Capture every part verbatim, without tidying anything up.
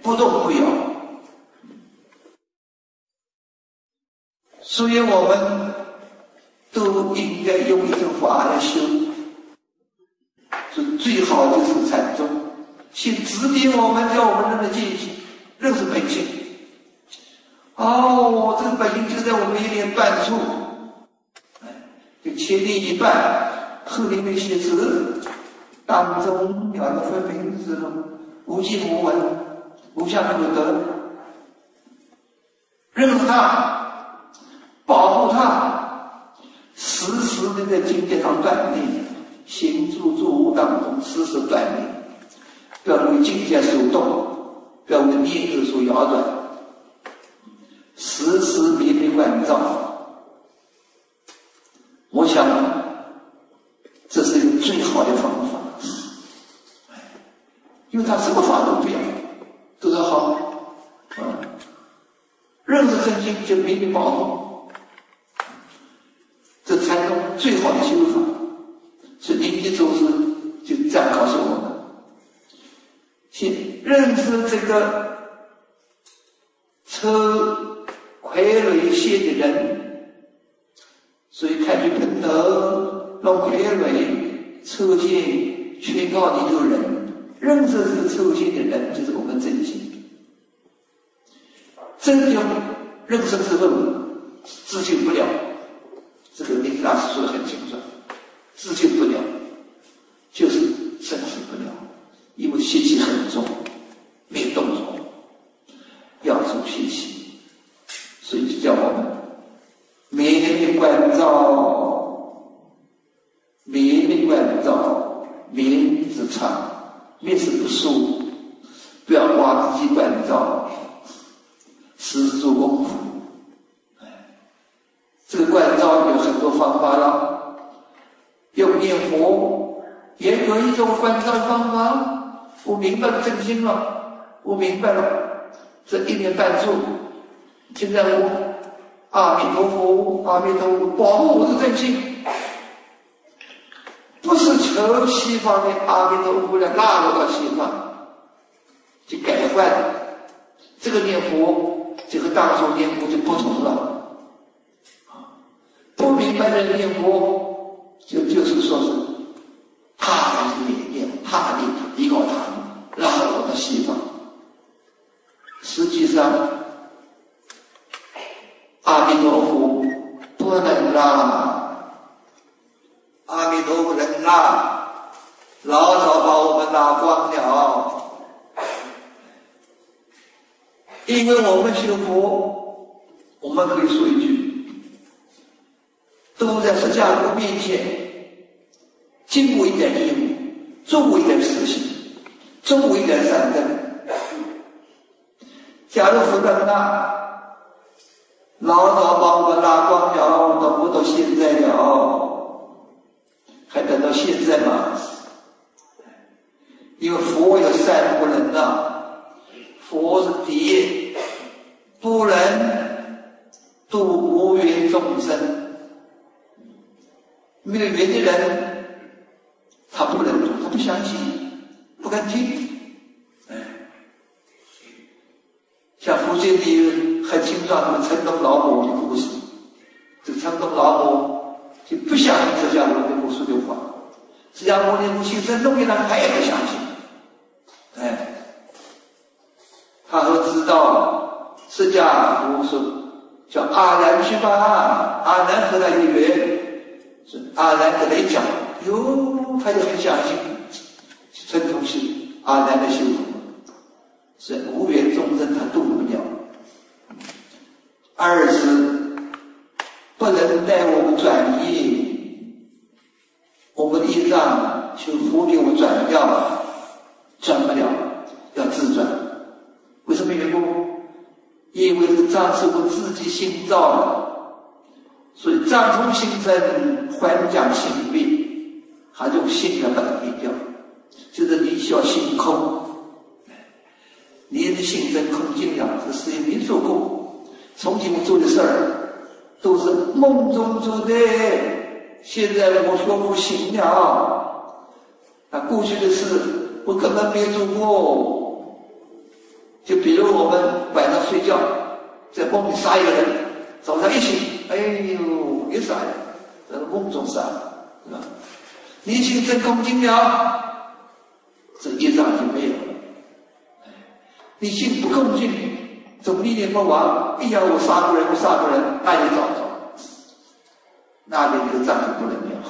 不动不摇。所以我们都应该用一种法来修，是最好的是禅宗，先指点我们，叫我们认得见性，认识本性。哦，这个本性就在我们一念半处，就切定一半，后面那些字当中了的分明之后，无尽无闻，无相无得，认识它，保护它，时时的在境界上锻炼，行住坐卧当中时时锻炼，不要为境界所动，不要为念头所摇转，时时密密关照。我想这是一个最好的方法，因为他什么法都不要，都是好，嗯，认识真心就秘密保护，这才是最好的修法。所以临济祖师就这样告诉我们：先认识这个抽傀儡线的人，所以开局喷头弄傀儡抽线宣告你这个人。认识这个抽线的人就是我们真心，真有认识之后自救不了，这个林大师说的很清楚，自救不了就是生死不了，因为习气很重，没有动作，要除习气，所以就叫我们每天关照，每天关照，明之常。面是不舒，不要忘自己关照，时时做功夫。这个关照有很多方法了，用念佛也有一种关照方法。我明白了真心了，我明白了这一年半住，现在我阿弥陀佛，阿弥陀佛，保护我的真心。不是求西方的阿弥陀佛来纳入到西方，去改换这个念佛，这个当初念佛就不同了。不明白的念佛，就就是说是他来念念，他念依靠他，纳入到西方。实际上，阿弥陀佛不能让。阿弥陀佛能拉，老早把我们拉光了。因为我们修佛，我们可以说一句，都在释迦佛面前，尽我一点义务，做我一点事情，做我一点善根。假如不能拉，老早把我们拉光了，都不到现在了。还等到现在吗？因为佛有三不能啊，佛是第一，不能度无缘众生。没有缘的人，他不能度，他不相信，不敢听。像佛经里很清楚他们城东老母的故事，这个城东老母就不相信释迦牟尼佛说的话，释迦牟尼佛心生动一让他也不相信。哎，他都知道释迦牟尼佛叫阿难去吧，阿难和他有缘，是阿难跟他一讲，哟，他就很相信，称同是阿难的修法，是无缘众生他度不了。二是不能带我们转移，我们的业障求佛给我们转掉，转不了，要自转。为什么缘故？因为这障是我自己心造的，所以障从心生，还讲心灭，还用心要把它灭掉。就是你需要心空，你的心生空尽了，这事情没做过，从前我做的事儿都是梦中做的，现在我说不行了。啊，过去的事我根本没做过， 就比如我们晚上睡觉，在梦里杀一个人，早上一醒，哎呦，又杀人，在梦中杀，是吧？你心真空尽了，这业障就没有了。你心不空尽，总念念不忘，哎呀，我杀过人，我杀过人，那就糟糕，那里这个障就不能了。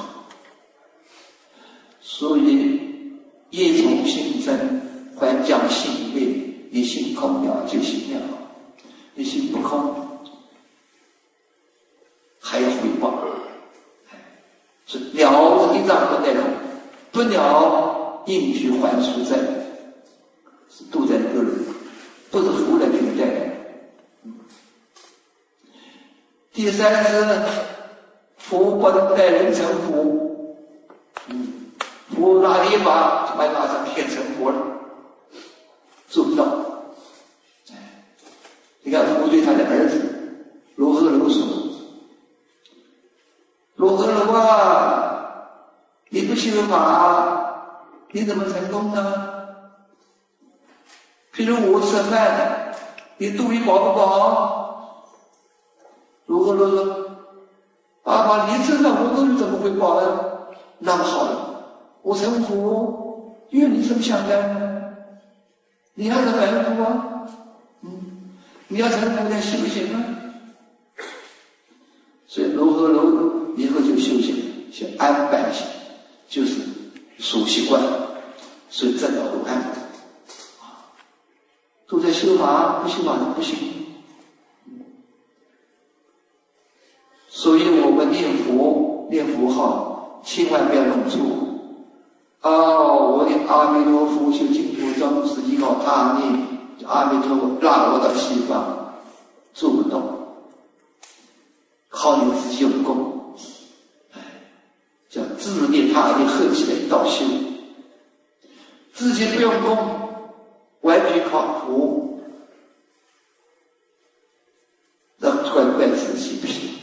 所以业从心生，还将心灭，你心空了就行了，你心不空，还有回报。是了一障不耐空，不了应去还俗债，是都在个人，不是福人给你带来。第三是福不能带人成福，嗯，福拿你一把就把你马上骗成佛了，做不到。你看福对他的儿子罗诃罗说：“罗诃罗啊，你不修法，你怎么成功呢？譬如我吃饭，你肚里饱不饱？”罗诃罗说：“爸爸，你吃饭，我肚里怎么会饱呢？那么好了，我成佛，因为你这么想干呢，你还是凡夫啊，嗯，你要成佛再修行啊。”所以罗诃罗以后就修行，修安般行，就是熟习惯，所以正道如安，都在修法，不修法都不行。所以我们念佛念佛号，千万不要弄错。哦，我念阿弥陀佛修净土宗是依靠他念阿弥陀佛让我到西方，做不到。靠你自己用功，叫自念他念合起来道修，自己不用功，完全靠佛，让怪怪自己不行。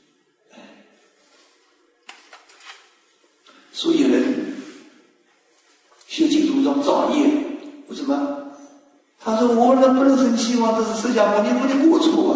所以人修净土中造业，为什么？他说我能不能生期望，这是释迦牟尼佛的过错啊。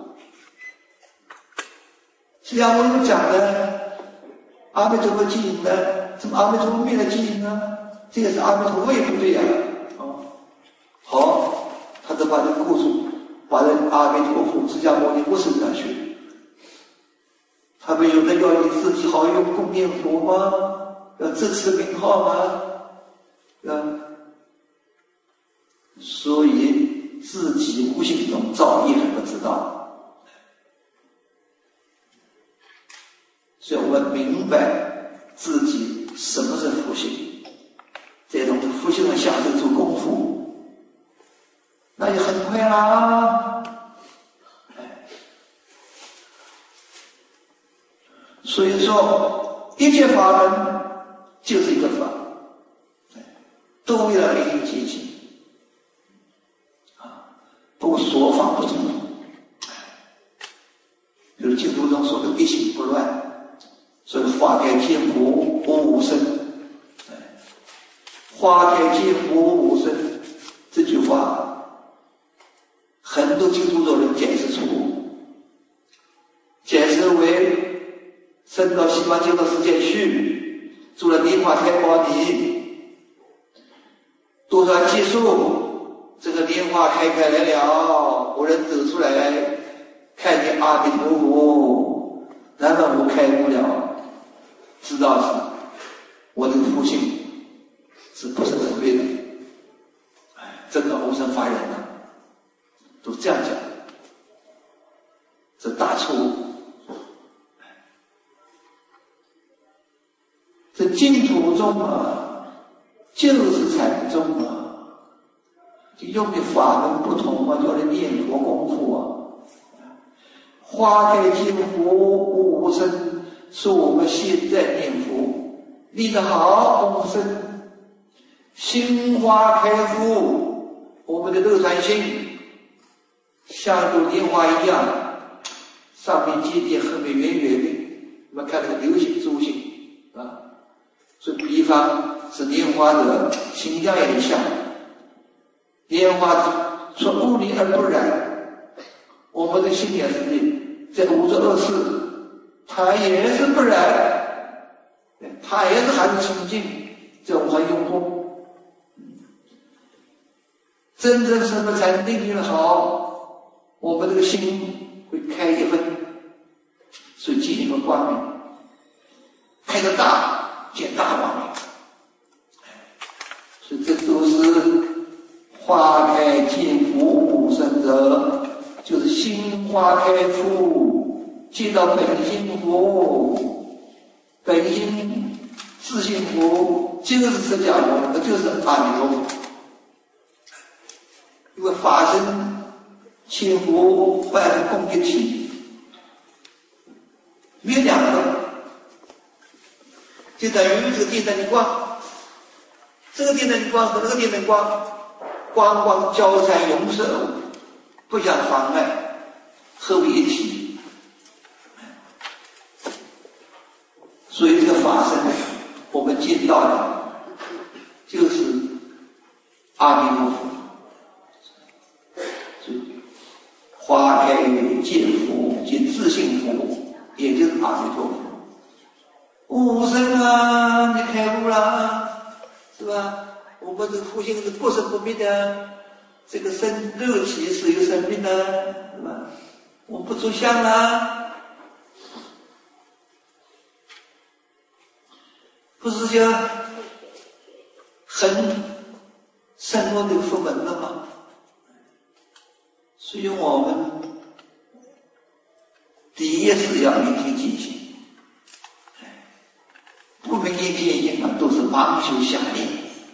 释迦牟尼佛讲的阿弥陀佛经营的，怎么阿弥陀佛灭了经营呢？这个是阿弥陀佛也不对呀、啊。哦，好，他就把这个过错把这阿弥陀佛释迦牟尼佛身上去。他们有的要你自己好用功念佛吗？要支持名号吗？啊，所以自己无形中造业还不知道，所以我们明白自己什么是福性，这种福性的享受做功夫，那就很快啦。所以说，一切法门就是一个法，都为了令你接近，啊，不过所法不同。比如净土中说的一心不乱，所以花开见佛无无生，花开见佛无无生这句话，很多净土中人解释错误，解释为升到西方极乐世界去，住了莲花开宝里，多少技术，这个莲花开开来了，我人走出来看见阿弥陀佛，难道我开悟了？知道是我这个福性是不是正对的？真的无生法忍呢，都这样讲，这大错误。这净土中啊，就是禅宗啊，就用的法门不同啊，叫人念佛功夫啊。花开见佛无无生，是我们现在念佛念得好功深，心花开富，我们的乐传心像一朵莲花一样，上面尖尖，后面圆圆的。我们看这个流星珠星啊，所以比方是莲花的形象也像，莲花说污泥而不染，我们的心也是的，在五浊恶世，它也是不染，它也是还是清净，这我还用功。真正什么才定力好，我们这个心会开一分，所以见一个光明，开得大，见大光明。所以这都是花开见佛无生者，就是心花开处见到本心佛，本心自性佛就是释迦牟尼，就是阿弥陀佛。因为法身千佛万共一体，没有两个，就等于这个电灯的光，这个电灯的光和那个电灯光，光光交缠融摄，不相妨碍，合为一体。所以这个法身，我们见到的，就是阿弥陀佛。花开见佛，见自性佛，也就是阿弥陀佛。无生啊，你开悟了，是吧？我们这个佛性是不生不灭的，这个生肉体是有生命的，是吧？我们不着相了，不是就很深入的佛门了吗？所以我们第一是要明心见性，不明心见性啊，都是盲修瞎练。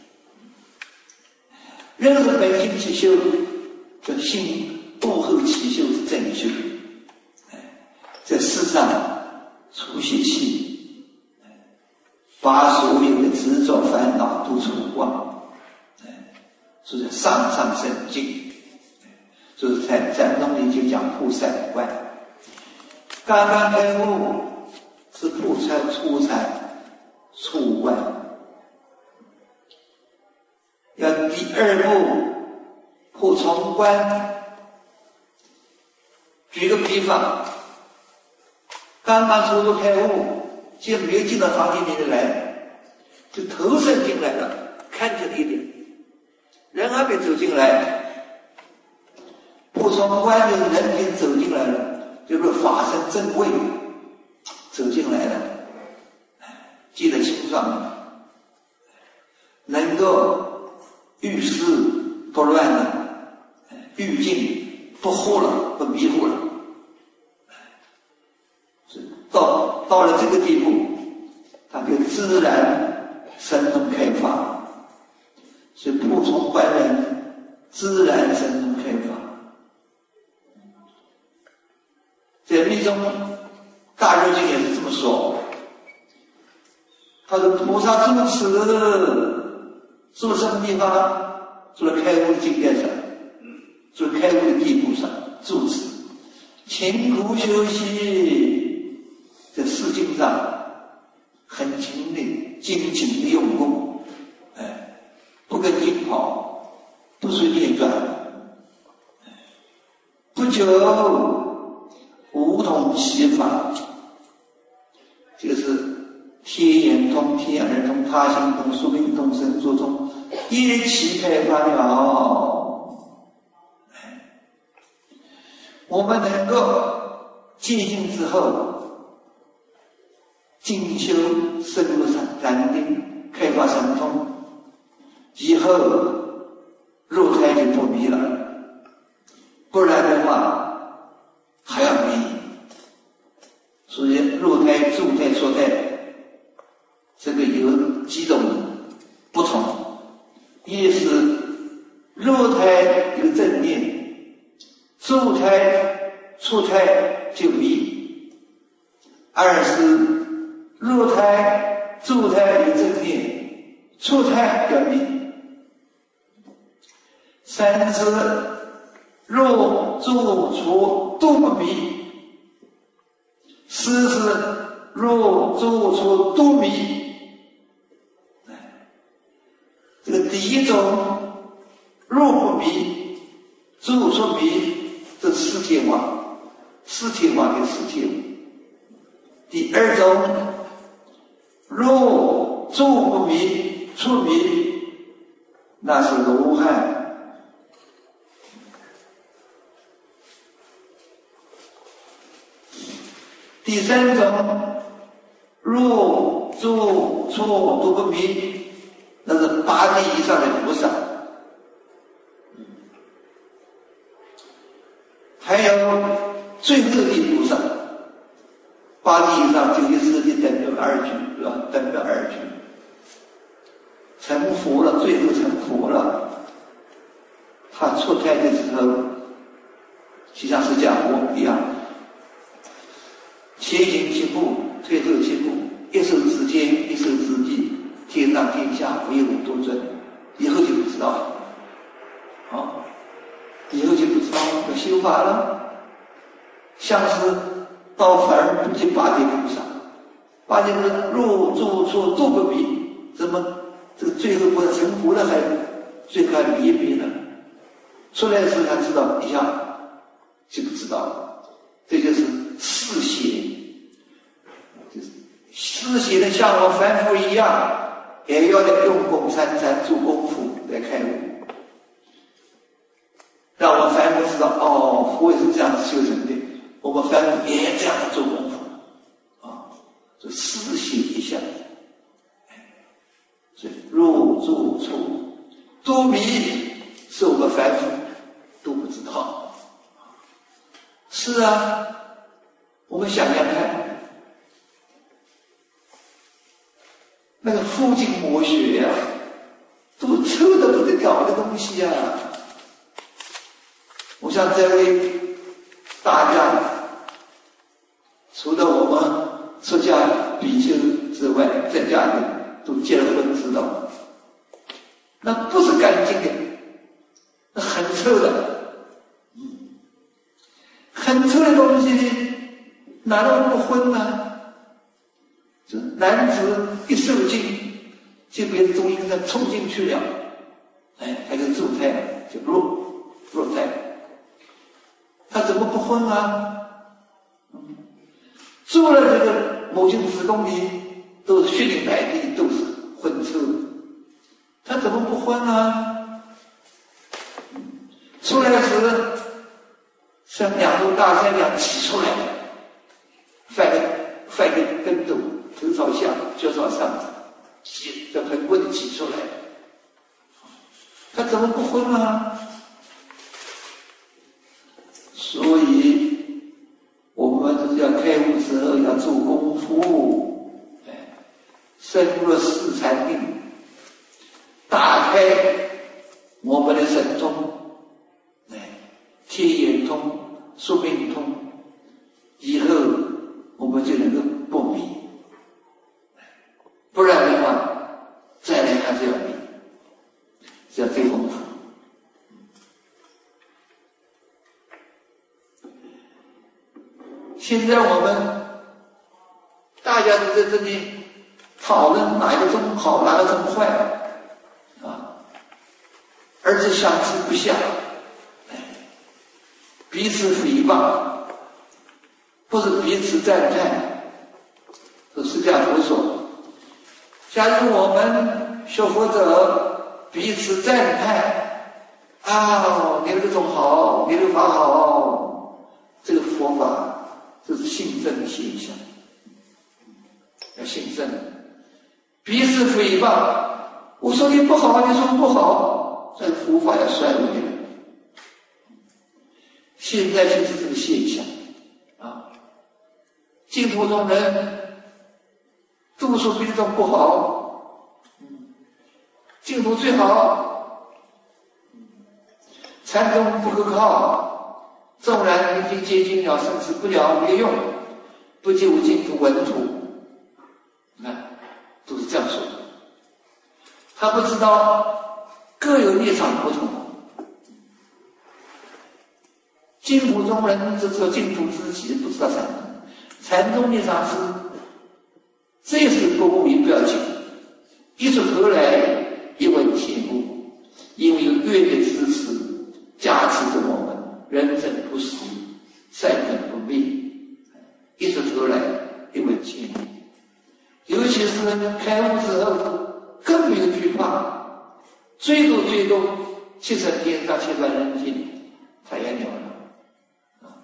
任何本心起修，叫心不后起修是正修。在世上除习气，把所有的执着烦恼都除光，所以上上升进。就是在禅宗里就讲菩萨观，刚刚开悟是菩萨初禅初观，要第二步破重观。举个比方，刚刚初入开悟，就没有进到房间里面来，就投身进来了，看见了一点，人还没走进来。不从观就是人已经走进来了，就是法身正位走进来了，记得清爽，能够遇事不乱了，遇境不惑了，不迷糊了。到到了这个地步，他就自然神通开发，所以不从观人自然神通开发。在密宗大觉经也是这么说，他说菩萨住持住什么地方？住在开悟的境界上，住在开悟的地步上住持，勤苦修习，在事经上很勤的精勤的用功，哎，不跟经跑，不随便转，不久无同其法，这个是天眼通、天耳通、他心通、宿命通、神足通，一起开发了。我们能够戒定之后，进修深入禅定，开发神通，以后肉胎就不迷了，不然的话还要迷。所以入胎、住胎、出胎，这个有几种不同。一是入胎有正念，住胎、出胎就迷；二是入胎、住胎有正念，出胎要迷；三是入、住、出都不迷。四是入、住、出都迷。这个第一种入不迷， 住出迷，这世界妄，世界妄的世界。第二种，若住不迷，出迷，那是罗汉。第三种，入住出都不迷，那是八地以上的菩萨。还有最后的菩萨，八地以上就一次的等表二句，是吧？等表二句，成佛了，最后成佛了。他出胎的时候，就像释迦佛一样。前行七步，退后七步，一手之间，一手之地，天上天下唯我独尊。以后就不知道了，啊，以后就不知道要修法了。像是到反而不进八地菩萨，八地菩萨入住出都不迷，怎么这个最后不是成佛了还最后还迷一迷呢？出来的时候才知道一下就不知道了，这就是世邪。世邪的像我凡夫一样，也要来用功参禅做功夫来开悟，让我们凡夫知道，哦，佛也是这样子修成的，我们凡夫也这样做功夫啊，这世邪一项，所以入住出多迷是我们凡夫都不知道。是啊，我们想想看，那个附近魔学呀、啊，都臭得不得了的东西呀、啊！我想这位大家，除了我们出家比丘之外，在家里都结了婚，知道那不是干净的，那很臭的，嗯，很臭的东西，哪能不荤呢？这男子一受精，就被中阴身冲进去了，哎，他就入胎，就入入胎，他怎么不荤啊？嗯，住了这个母亲子宫里，都是血淋白地，都是荤臭，他怎么不荤啊？出来时像两头大山一样挤出来，翻个翻个跟斗。头朝下，脚朝上，挤这盆棍挤出来，他怎么不荤啊？所以，我们要开悟之后要做功夫，哎，深入四禅定，打开我们的神通，哎，天眼通、宿命通，以后我们就能够不迷。不然的话，再来还是要迷，是要最功夫。现在我们大家都在这里讨论哪个宗好，哪个宗坏啊，而且相持不下，彼此诽谤，不是彼此赞叹。是释迦佛说，假如我们学佛者彼此赞叹，啊，你的这种好，你的法好，这个佛法这是信正的现象，要信正。彼此诽谤，我说你不好，你说不好，这个佛法要衰微了。现在就是这个现象啊，净土中人都说别人不好，净土最好，禅宗不可靠，纵然已经接近了生死不了，没用，不救净土稳土，你看都是这样说的。他不知道各有立场不同，净土中人只知道净土自己，不知道禅宗。禅宗立场是这是不无名不要紧，一出头来一问题目，因为有愿的支持加持着我们， 七层天上七端人间，他也了了。啊，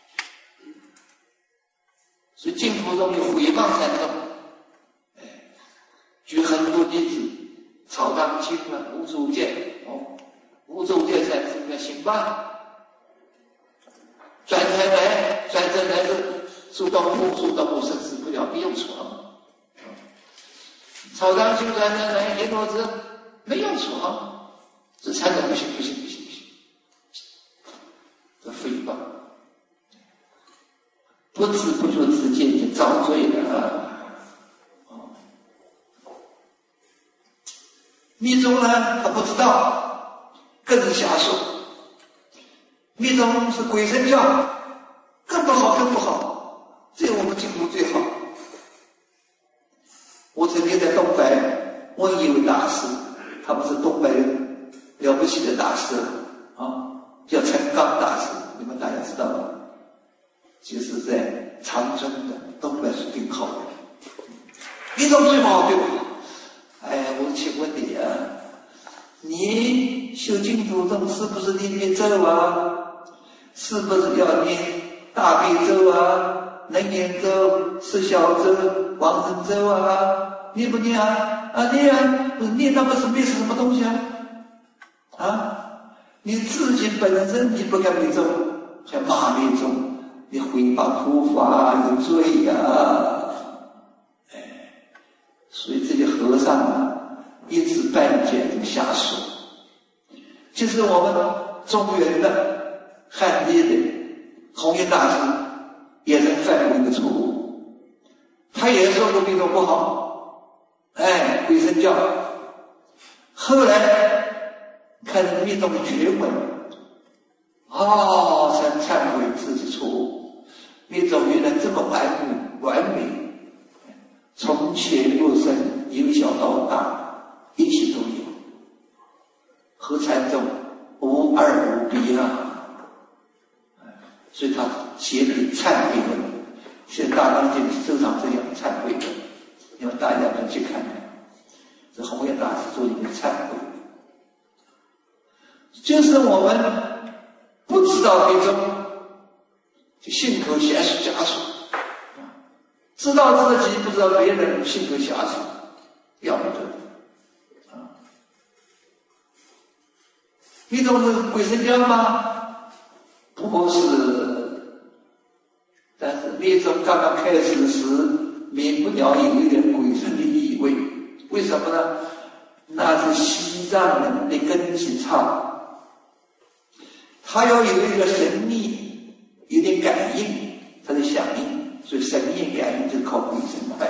所以净土宗有回谤三众，哎，举很多例子，草堂经啊，无主见哦，无主见才是个行谤。转开来，转正来是树洞木，树洞木生死不了，必用处。草堂经转正来，阎罗子没用处，这三种不行，不行，不行，不行，这诽谤，不知不觉之间就遭罪了。哦，密宗呢，他不知道，更是瞎说。密宗是鬼神教，更不好，更不好。只有我们净土最好。我曾经在东北问一位大师，他不是东北了不起的大师啊，叫陈刚大师，你们大家知道吗？就是在长春的东北是挺好的。密宗最好，对吧？哎，我请问你啊，你修净土宗是不是念念咒啊？是不是要念大悲咒啊、能言咒、十小咒、往生咒啊？念不念啊？啊，念啊！不是念那个是灭是什么东西啊？啊，你自己本身你不敢灭咒，还骂灭咒，你毁谤佛法有罪呀、啊！哎，所以这些和尚啊，一知半解就瞎说。就是我们中原的。汉地的弘一大师也曾犯过一个错误，他也说过密宗不好，哎，鬼神教。后来看密宗的学问，哦，才忏悔自己错误。密宗原来这么完美，完美，从浅入深，由小到大，一起都有，和禅宗无二无别啊。所以他写的忏悔文，现在大纲经收藏这样的忏悔文，因为大家能去看看，这弘一大师做一个忏悔，就是我们不知道密宗，就信口瞎说假说，知道自己不知道别人，信口瞎说，要不得啊！密宗是鬼神教吗？不是。但是密宗刚刚开始时，免不了有一点鬼神的意味。为什么呢？那是西藏人的根基差，他要有一个神秘，有点感应，他的响应，所以神念感应就是靠鬼神脉。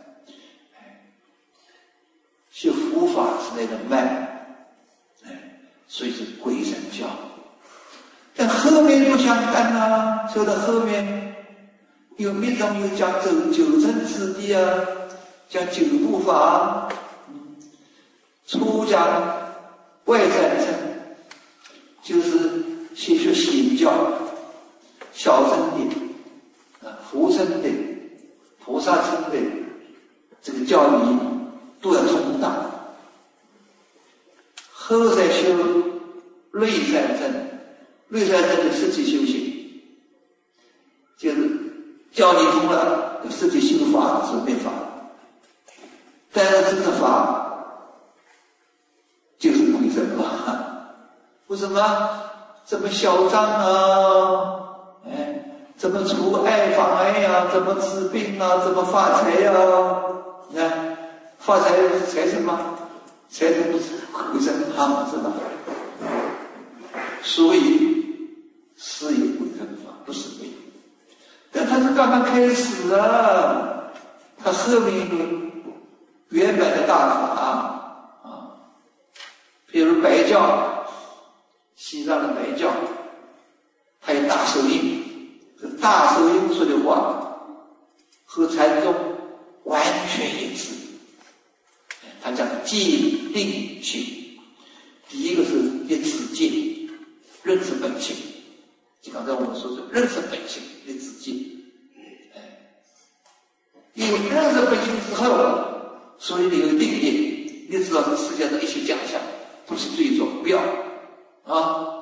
修佛法之类的脉，所以是鬼神教。但后面不相干啊，说到后面。有密宗有讲九九层次第啊，讲九部法，初讲外三层，就是先学显教，小乘的、啊佛乘的、菩萨乘的这个教理都要通达，后再修内三乘，内三乘的实际修行，就是教理通了，实际修法是没法，但是这个法就是鬼神法。为什么这么嚣张啊？哎，怎么除爱防爱呀？怎么治病啊？怎么发财呀、啊？你看，发财是财神吗？财神不是鬼神啊，是吧？所以是有鬼神法，不是没有。但他是刚刚开始啊，他后面有原本的大法啊，比如白教，西藏的白教，还有大手印，这大手印说的话和禅宗完全一致。他讲戒定性，第一个是一自戒，认识本性。就刚才我们说的认识本性的自戒，哎，因为认识本性之后，所以你有定力，你知道这世界上一切假象都是最终不要， 啊，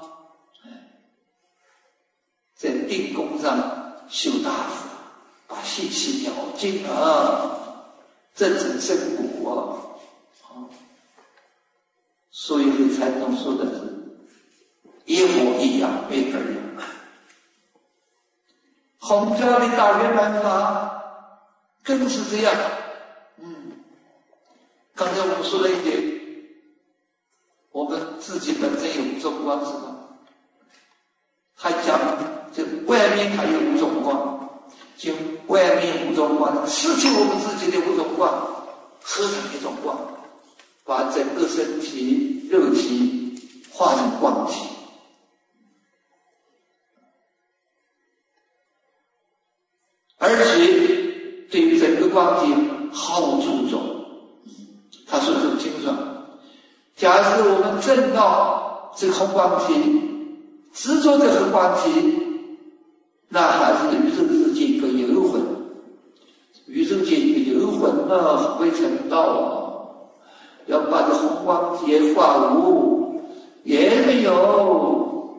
在定功上修大法，把信息了尽啊，真正正果啊。所以和禅宗说的是一模一样，没二样。洪教的大圆满法更是这样。嗯，刚才我们说了一点，我们自己本身有五种光是吧？还讲这外面还有五种光，就外面五种光失去我们自己的五种光，合成一种光，把整个身体肉体化成光体。而且对于整个光体好注重，他说很清楚。假使我们证到这个红光体，执着这个光体，那还是宇宙世界一个游魂。宇宙界一个游魂啊，未成道啊，要把这红光体也化无，也没有，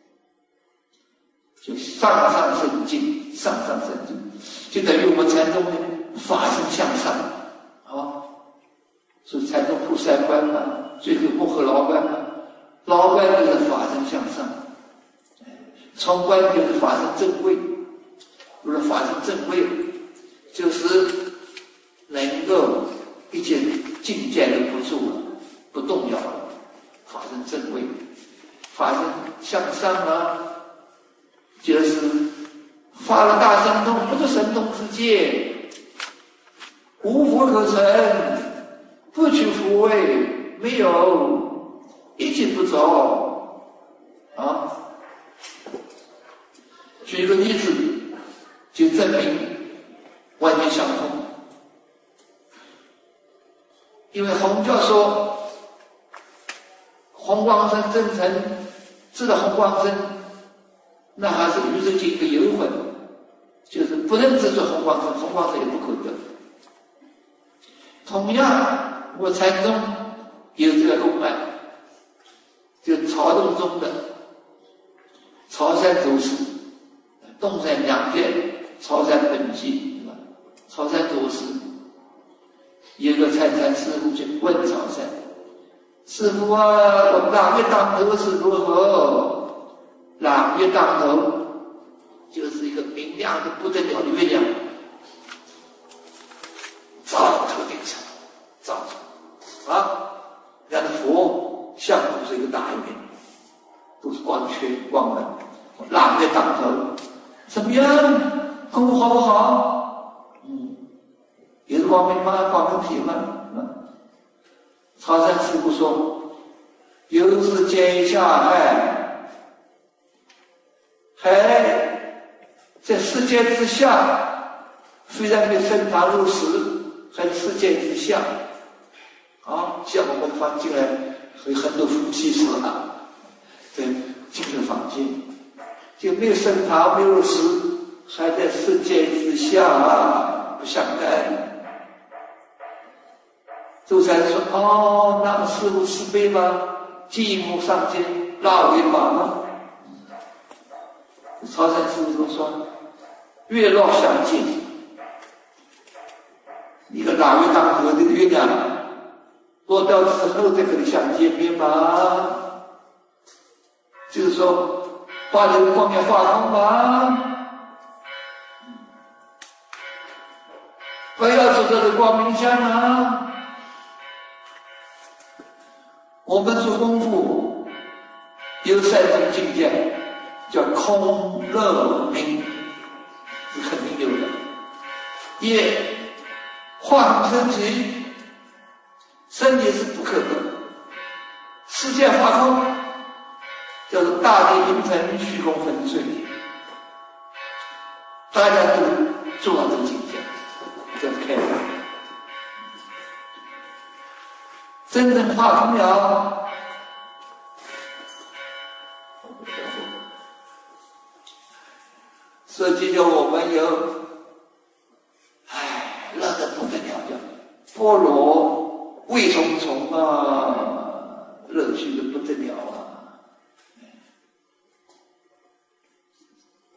就上上升进，上上升进。就等于我们禅宗的法身向上啊，所以禅宗菩萨观啊，最后幕后老观啊，老观就是法身向上，从观就是法身正位，不是法身正位，就是能够一切境界都不住了，不动摇了，法身正位，法身向上啊，就是发了大神通，不是神通之界，无佛可成，不取佛位，没有，一进不走啊。举一个例子，就证明完全相通。因为洪教说，红光身真诚，知道红光身，那还是宇宙界一个游魂。就是不能执着红光身，红光身也不可得。同样，我禅宗有这个公案，就曹洞宗的曹山祖师，洞山两片，曹山本纪，对吧？曹山祖师有个参禅师傅去问曹山：“师傅啊，我们朗月当头是如何？”朗月当头就是一个明亮的不得了的月亮，照头顶上，照着啊，人家的佛像都是一个大圆，都是光圈光门，朗月当头，怎么样？功夫好不好？嗯，也是光明吗？光明体吗？嗯，曹山师傅说，有是见下海，海。在世界之下，虽然没升堂入室，还是世界之下啊。像我们房进来有很多夫妻是啊，在精神房间就没有升堂，没有入室，还在世界之下啊，不相干。周禅说：“哦，那么师父慈悲吗？寂寞上天，拉为法吗？”曹山师父说：“月落相见，一个朗月当头的月亮落掉之后再可以相见面吗？就是说把这个光明化空吗？不要走到这光明下吗？我们做功夫有三种境界，叫空乐明，是肯定有的。一，化空身体，身体是不可得，世界化空，叫做大地平成，虚空粉碎。大家都做到这个境界，这是开放。真正化空了，实际上我们有，唉，乐得不得了的，般若味重重啊，乐趣的不得了啊！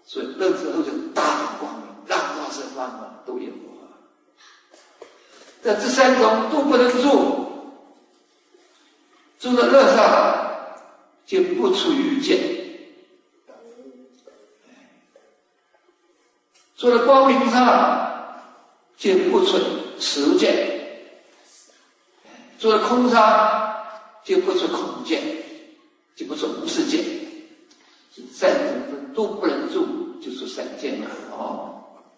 所以那时候就大光明，让到十方啊都有佛。这这三种都不能住，住在乐上就不出欲见，住在光明上就不出实见，住在空上就不出空见，就不出无世界。三种都不能住，就是三见了哦。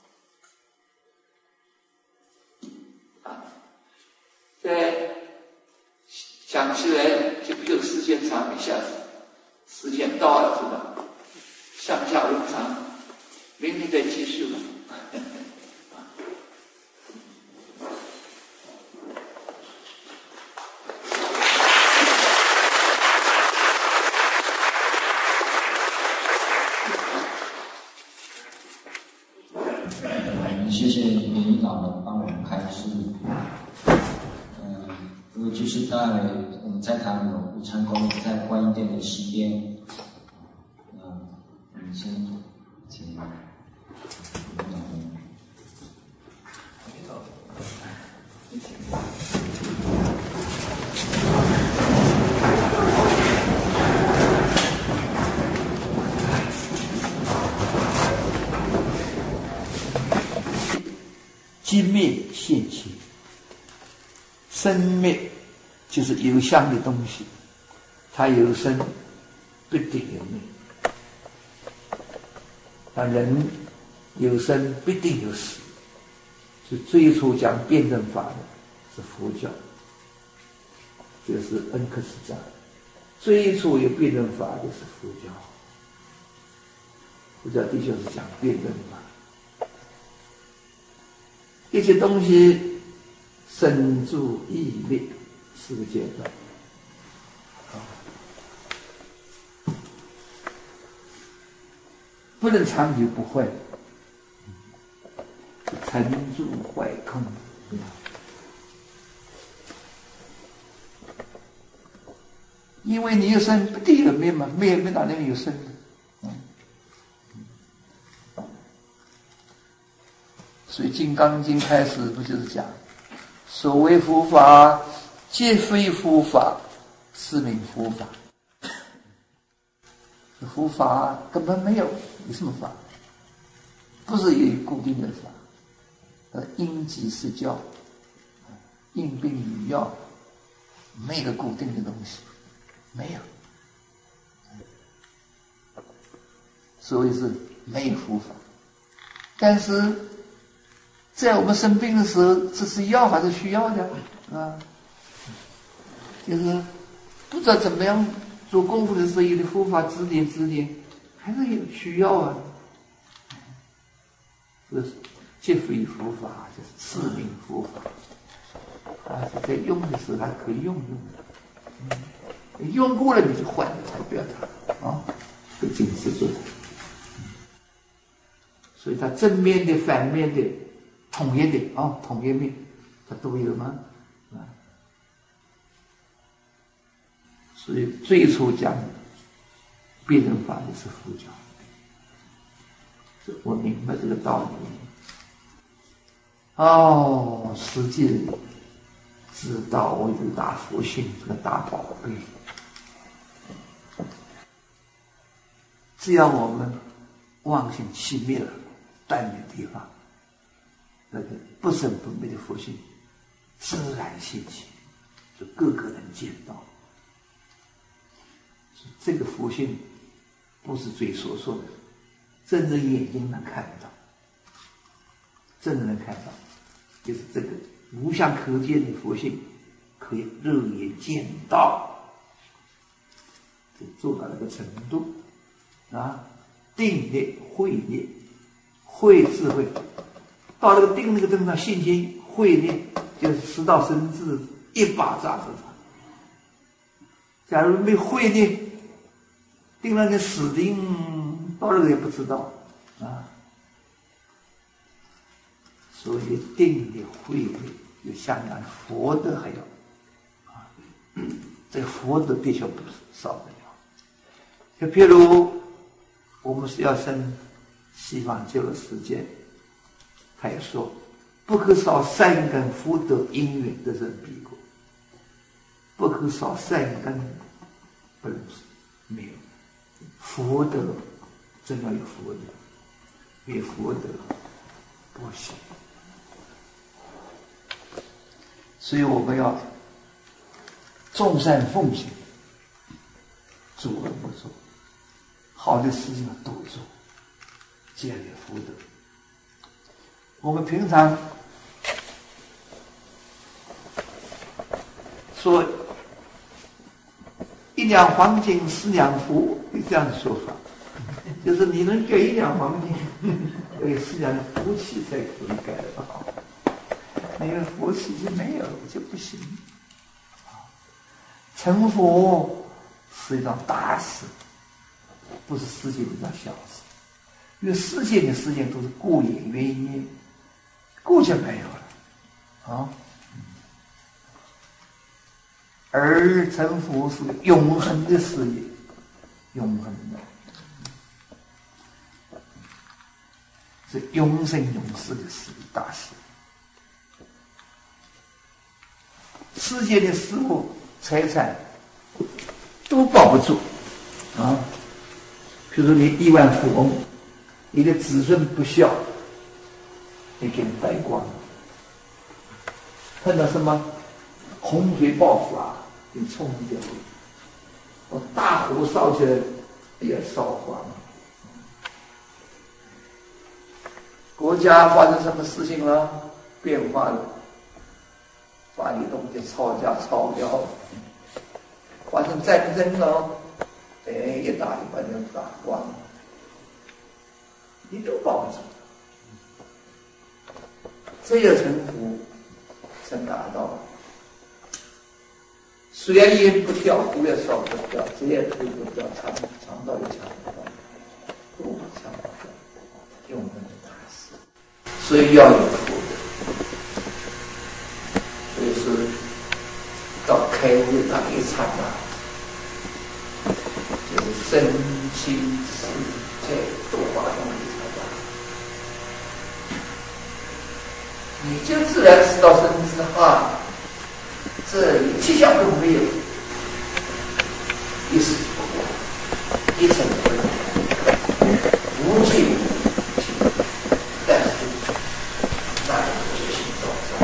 在想起来，就比如时间长，一下子时间到了，是吧？上下文长，明天再继续吧。 谢谢林老的帮我们开示。如果就是在我们在谈有武昌宫在观音殿的西边，嗯，我们先请寂灭现前，生灭就是有相的东西，它有生必定有灭。那人有生必定有死，是最初讲辩证法的是佛教，这是恩克斯讲，最初有辩证法的是佛教，佛教的确是讲辩证法。一切东西生住异灭四个阶段，不能长久不坏，成住坏空。因为你有生不定有灭嘛，灭灭哪里有生呢？所以《金刚经》开始不就是讲，所谓佛法，皆非佛法，是名佛法。佛法根本没有，有什么法？不是有固定的法，呃，因机施教，应病与药，没有固定的东西，没有。所以是没有佛法，但是在我们生病的时候，这是药还是需要的啊？就是不知道怎么样做功夫的时候，有的佛法指点指点，还是有需要啊。这是皆非佛法，就是次名佛法，啊，是在用的时候还可以用用的，嗯，用过了你就换了，才不要它啊，这经是做的。所以它正面的、反面的、统一的啊，统一面，它都有吗？啊，所以最初讲辩证法的是佛教，我明白这个道理。哦，实际知道我有大佛性，这个大宝贝。只要我们妄心熄灭了，断的地方，那个不生不灭的佛性自然现起，就个个能见到。这个佛性不是嘴所说的，真的眼睛能看到，真的能看到，就是这个无相可见的佛性，可以肉眼见到，就做到那个程度啊！定力、慧力、慧智慧，到那个定那个地方，信心、慧力就是十道生智，一把抓住它。假如没慧力，定了你死定，到那个也不知道啊。所以定力、慧力有相当佛德还有啊，这个佛德的确不是少不了。就譬如我们是要生西方救了世界，他也说不可少善根福德因缘得生彼国，不可少善根，不能没有福德，真要有福德，没有福德不行。所以我们要众善奉行，诸恶不作，好的事情要多做，积累福德。我们平常说一两黄金十两福，有这样的说法，就是你能给一两黄金，给十两的福气才可以改得好。你的福气就没有就不行。成佛是一桩大事，不是世间的一桩小事。因为世间的事情都是过眼云烟，过就没有了啊。而成佛是永恒的事业，永恒的，是永生永世的事大事。世界的事物财产都保不住啊！比如说你亿万富翁，你的子孙不孝，你给你败光了。碰到什么洪水暴发，你冲掉了；我大火烧起来，也烧光了。国家发生什么事情了？变化了。把你东西抄家抄掉了，发生战争了，哎，一打就把你打光了，你都保不住。这个成佛真达到了，虽然烟不掉，火也烧不掉，这也推不掉，肠肠道也抢不到，都抢不掉，永恒的大事。所以要有福德。就是到开悟的那一刹那，就是身心世界都化动的一刹那，你就自然知道生之哈，这一气象都没有，一时不过，一成不变，无尽无尽，但是那种决心造造。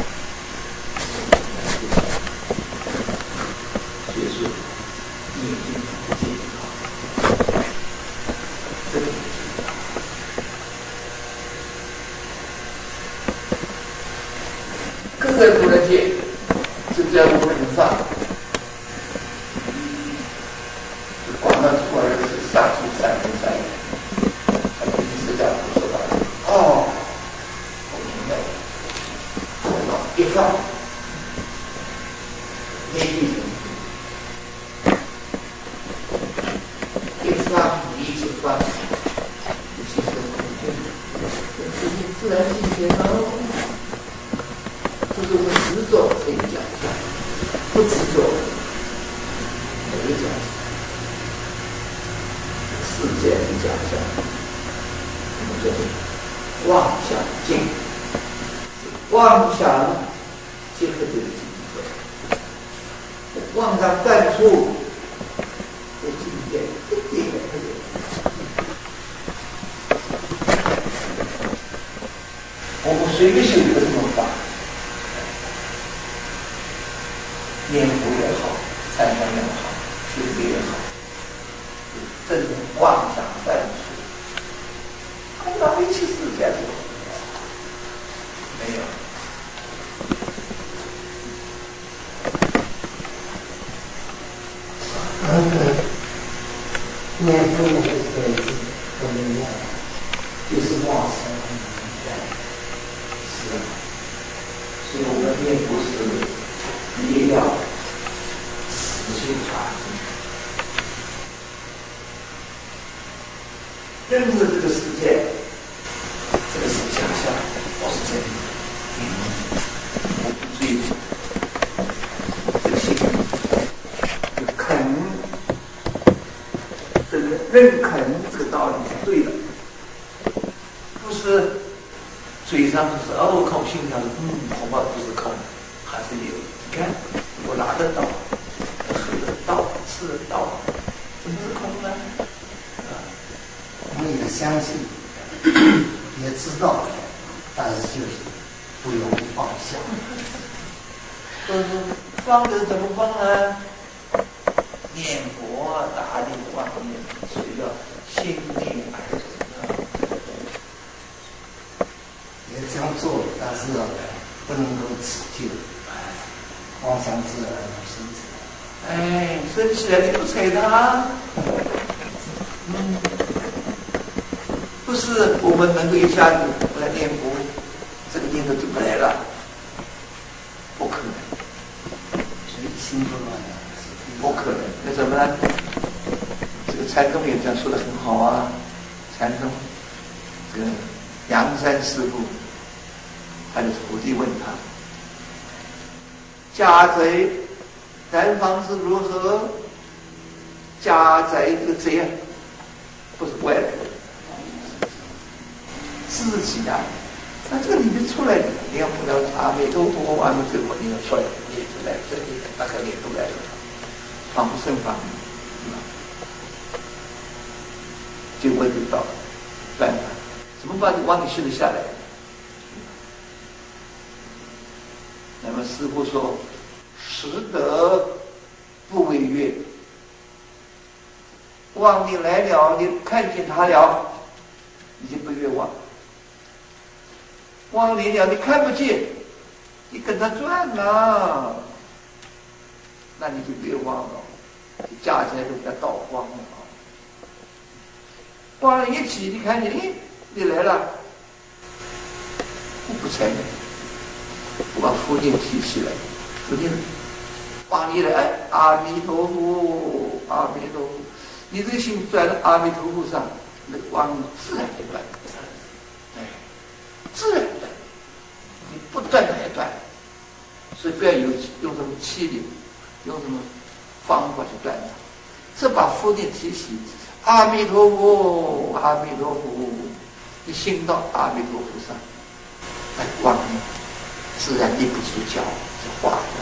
各个不能见，就在我们身上。广大出来的是上出三分三眼，他第一次这样说到，哦，我明白了，头脑一放，内地人。一放一直放，一直生空间，这是自然境界哦。这是我们执着可以讲一下，不执着没讲一下，世界没讲一下，我们就是妄想境，妄想结合这个境界，妄想犯处。这境界一点也不有。我们随便修一个什么法，念佛也好，参加也好，修学也好，这种妄想犯处，碰到一切世界中没有。念佛的时候，我们念就是妄想是啊，所以我们念佛是一定要死心塌地认识这个世界，这个是假象，我是真的。我不追求这个心，就肯这个认肯这个道理是对的， 不是嘴上是哦空，心上嗯恐怕不是空，还是有。你看我拿得到，喝得到，吃得到，怎么是空呢？啊， 我们也相信，也知道，但是就是不容易放下。 就是放着怎么放啊？念佛啊，大力妄念，所以要心定而存。 也这样做，但是不能够持久，妄想自然而生起来。 哎，生起来你不睬它，嗯，不是我们能够一下子来念佛，这个念头就不来了，不可能， 所以心不乱的， 不可能。为什么呢？这个禅宗也这样说的很好啊，禅宗这个阳山师父。他的徒弟问他：“家贼南方是如何？家贼这个贼啊，不是外来的，自己啊。那这个里面出来的，你要不了阿弥陀佛，阿弥陀佛，你要出来，你就来这里，那个你都来了，防不胜防，就问得到办法，怎么把你往你心里下来？”那么师父说：“识得不违约，妄你来了，你看见他了，你就不越妄；妄你了，你看不见，你跟他转了，那你就越妄了，加起来就叫倒妄了。妄了一起，你看见，哎，你来了，我不睬你。”我把佛念提起来，佛念往你来，阿弥陀佛，阿弥陀佛，你这个心转到阿弥陀佛上，那个妄自然就断，哎，自然断，你不断才断，所以不要有用什么气力，用什么方法去断它。这把佛念提起，阿弥陀佛，阿弥陀佛，你心到阿弥陀佛上，哎，妄念。自然立不住脚，就化掉。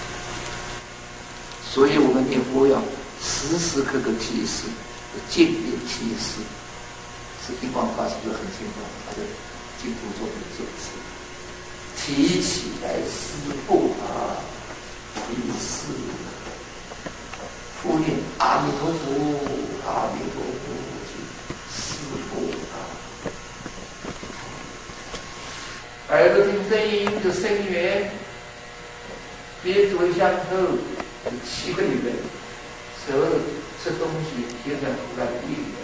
所以我们念佛要时时刻刻提示，尽力提示。是印光法师就很清楚，他的净土中的解释：提起来思不啊，提示。复念阿弥陀佛，阿弥陀佛，思不啊。耳朵听声音的声源，鼻子为香头，有七个里面，手吃东西，贴上出来的意念，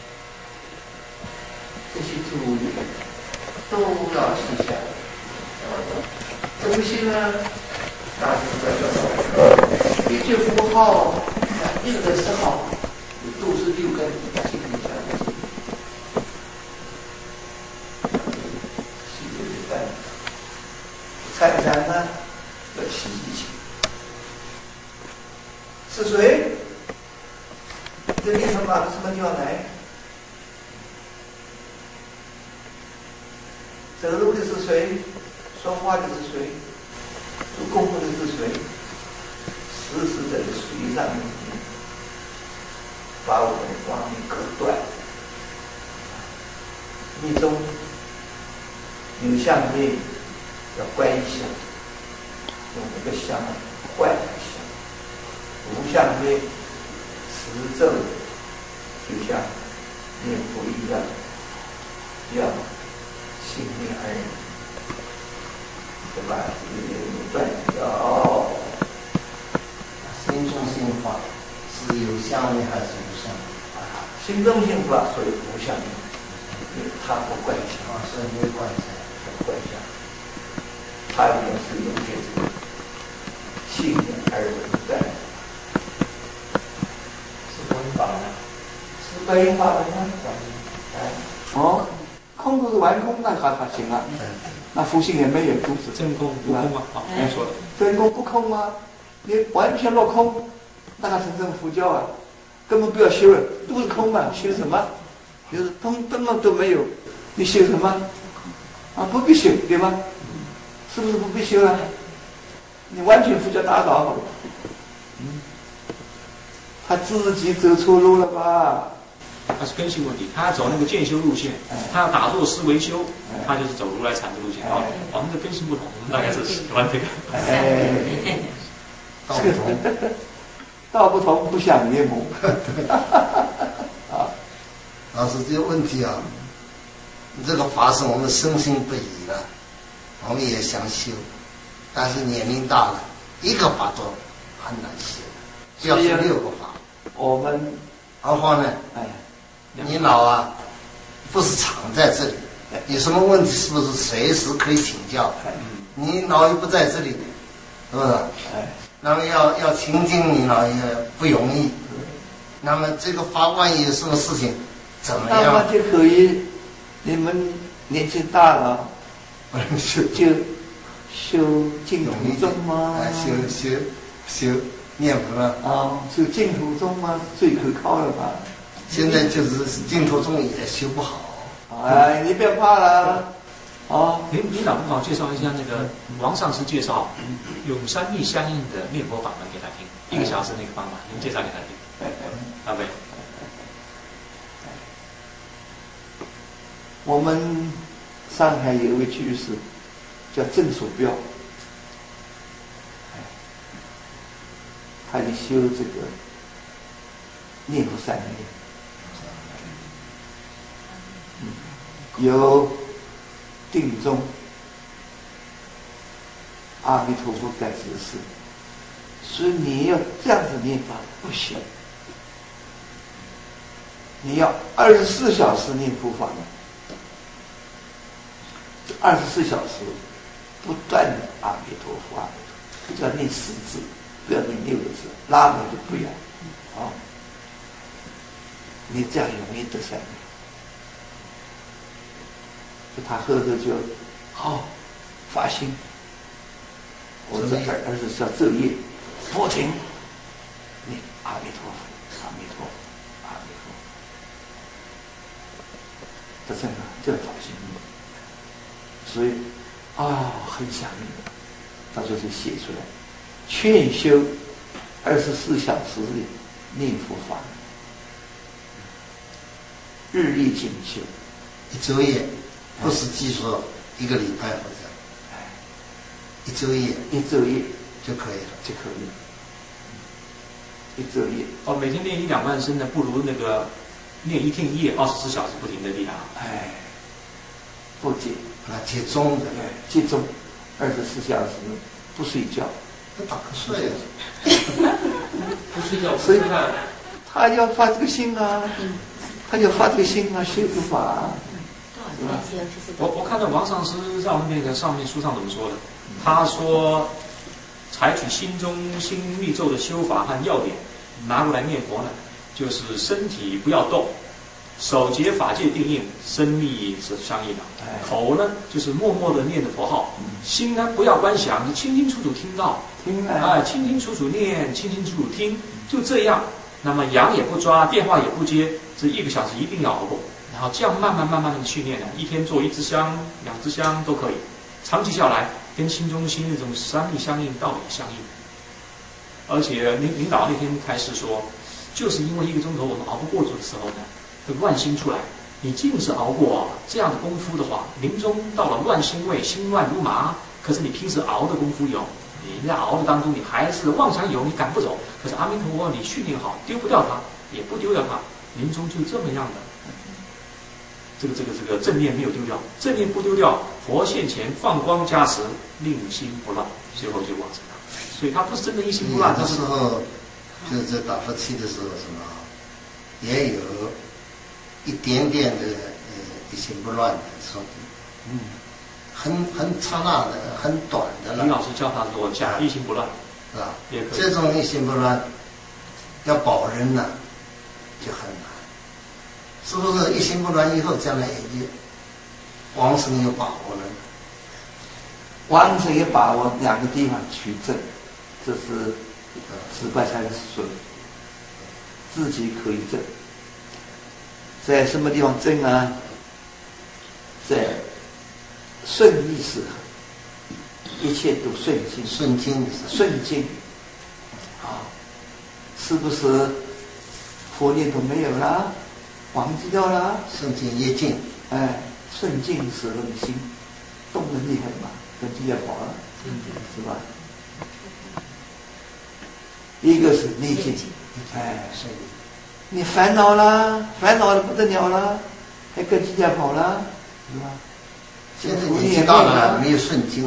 这些注意都要记下来。怎么行呢？大家知道，一句符号，一个十号，都是六根心里下的。参禅呢，要起意气。是谁？这念头打到什么地方来？走路的是谁？说话的是谁？做功夫的是谁？时时在水上面，把我们往里割断。密宗有相念。要观想，用一个相换一个相，无相念持咒，就像念佛一样，要心念而已，对吧？这个有断掉。 心中心法是有相念还是无相念？ 心中心法属于无相念，因为它不观想， 啊，所以没观想， 不观想。它也是有这种信念而不断，是观法的，是观音法的吗？哎，哦，空都是完空，那还还行啊。那佛性也没有，都是真空不空吗？好，该说了。 真空不空吗？你完全落空，那还成什么佛教啊？根本不要修了，都是空嘛，修什么？就是通根本都没有， 你修什么？啊，不必修，对吧？是不是不必修了？你完全佛教打倒好了。嗯，他自己走错路了吧？ 他是根性问题，他要走那个渐修路线，他要打坐思维修，他就是走如来禅的路线。哦，我们的根性不同，我们大概是喜欢这个。 哎， 道不同， 道不同，不相为谋。啊， 老师这个问题啊，这个法是我们深信不疑了，我们也想修，但是年龄大了，一个法都很难修，要是六个法。 我们何况呢？ 哎。 你老啊，不是常在这里，有什么问题是不是随时可以请教？你老也不在这里，是不是？那么要要亲近你老也不容易。那么这个法官有什么事情，怎么样？ 那么就可以，你们年纪大了， 修就修净土宗吗？ 修修修念佛了啊，修净土宗吗？最可靠了吧？ 现在就是净土宗也修不好。 哎，你别怕了，哦。 您您老不好介绍一下那个王上师介绍永三密相应的念佛法门给他听，一个小时那个方法，您介绍给他听。阿伟， 我们上海有一位居士叫郑守标，他就修这个念佛三昧。有定中、阿弥陀佛在指示，所以你要这样子念法不行，你要二十四小时念佛法门，这二十四小时不断的阿弥陀佛，阿弥陀佛，不要念十字，不要念六个字，拉门就不要，啊，你这样容易得三昧。他喝着就好发心，我这儿儿子叫昼夜不停念阿弥陀佛，阿弥陀佛，阿弥陀佛，这真的这发心，所以啊、哦、很想念，他就是写出来，劝修二十四小时的念佛法，日历精修， 一昼夜。不是记说一个礼拜或者一昼夜， 一昼夜就可以了， 就可以了。一昼夜哦，每天练一两万声呢，不如那个练一天一夜，二十四小时不停的厉害。 哎，不解啊，集中的， 哎，集中，二十四小时不睡觉， 不打瞌睡啊， 不睡觉， 所以他要发这个心啊，他要发这个心啊，修复法啊。 我我看到王上师上那个上面书上怎么说的？他说，采取心中心密咒的修法和要点，拿过来念佛呢，就是身体不要动，手结法界定印，身密是相应的。口呢就是默默的念的佛号，心呢不要观想，你清清楚楚听到， 听啊，清清楚楚念，清清楚楚听，就这样。那么痒也不抓，电话也不接，这一个小时一定要熬过。然后这样慢慢慢慢的训练呢，一天做一支香、两支香都可以，长期下来跟心中心那种三密相应、道理相应。而且领领导那天开始说，就是因为一个钟头我们熬不过的时候呢，会乱心出来。你尽是熬过啊这样的功夫的话，临终到了乱心位，心乱如麻。可是你平时熬的功夫有，你在熬的当中你还是妄想有，你赶不走。可是阿弥陀佛，你训练好，丢不掉它，也不丢掉它，临终就这么样的。这个这个这个正念没有丢掉，正念不丢掉，佛现前放光加持，令心不乱，最后就往生了。所以他不是真的一心不乱。 有的时候就是在打佛七的时候，什么也有一点点的呃一心不乱的说，嗯，很很刹那的、很短的了。 李老师教他说假一心不乱， 是吧？ 也可以。 这种一心不乱要保人呢，就很难。是不是一心不乱以后，将来也就往生有把握了？ 往生有把握两个地方取证，这是十八禅师说的，自己可以证。在什么地方证啊？ 顺意识，一切都顺境， 顺境顺境啊，是不是佛念都没有了，忘记掉了？ 顺境业尽， 哎，顺境使人心动得厉害嘛，跟地也跑了，是吧？一个是逆境，哎， 是你烦恼了，烦恼的不得了了，还跟地界跑了，是吧？ 现在年纪大了，没有顺境了。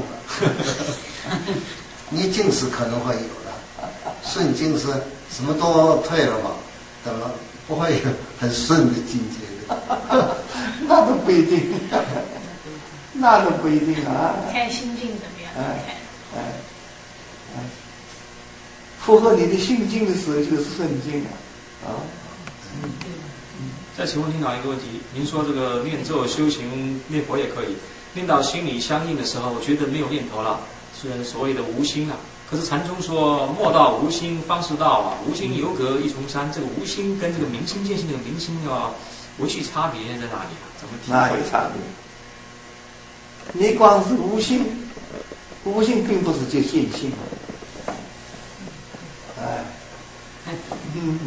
逆境是可能会有的，顺境是什么都退了嘛，等了不会有很顺的境界的。 那都不一定，那都不一定啊。 看心境怎么样？ 哎哎哎，符合你的心境的时候就是顺境啊啊。嗯嗯。再请问听到一个问题，您说这个念咒修行念佛也可以，念到心里相应的时候，我觉得没有念头了，是所谓的无心啊。可是禅宗说莫道无心方是道啊，无心犹隔一重山。这个无心跟这个明心见性的明心啊，维系差别在哪里啊？怎么体会？ 哪有差别？你光是无心，无心并不是就见性。哎，嗯，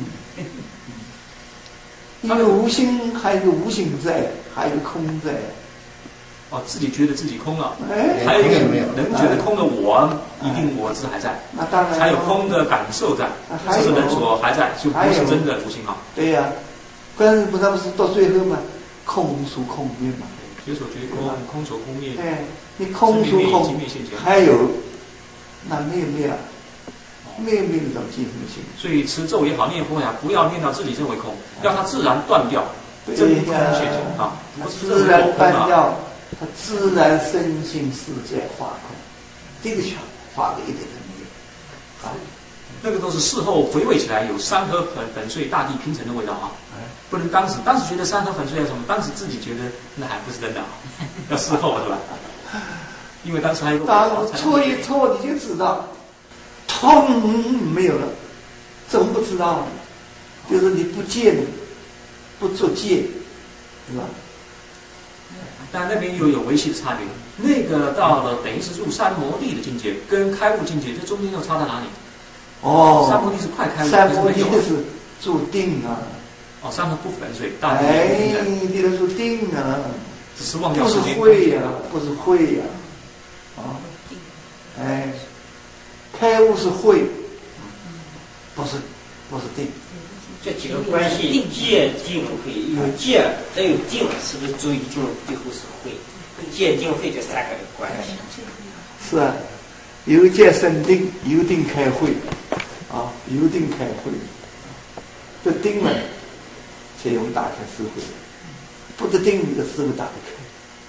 因为无心还有无心在，还有空在。 哦，自己觉得自己空了， 哎， 还有一个人觉得空的我，一定我自还在， 那当然， 才有空的感受在，这是人所还在，就不是真的无心啊。 对呀、啊，观世菩萨不是到最后嘛，空属空灭嘛， 觉所觉空，空所空灭。 对，你空属空，还有那灭灭啊，灭灭的寂灭性。 所以持咒也好，念佛也好，不要念到自己认为空，要它自然断掉，真空现前啊，不是自然断掉。它自然身心世界化空，这个全化的一点都没有啊。 那个都是事后回味起来有山河粉粉碎、大地平成的味道啊。不能当时当时觉得山河粉碎有什么，当时自己觉得那还不是真的啊，要事后是吧？因为当时还有当搓一搓你就知道，痛没有了，怎么不知道？就是你不戒，不做戒，是吧？ 但那边又有维系的差别，那个到了等于是入三摩地的境界，跟开悟境界，这中间又差在哪里？ 哦， 三摩地是快开悟， 三摩地是注定啊。 哦，三摩不粉碎，大地哎，你的注定啊， 只是忘掉时间。不是会呀、啊，不是会呀、啊，啊，哎，开悟是会，不是不是定。 这几个关系，戒定慧，有戒再有定，是不是注意定最后是慧？跟戒定慧这三个有关系。 是啊，有戒生定，有定开慧，啊，有定开慧，这定了才用打开智慧，不得定你的智慧打不开。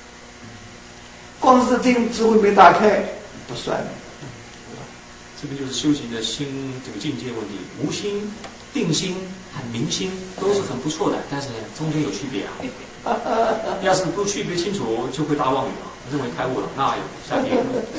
光是定智慧没打开不算。 这个就是修行的心这个境界问题，无心。定心和明心都是很不错的，但是中间有区别啊。要是不区别清楚，就会大妄语了，认为开悟了，那有下地狱。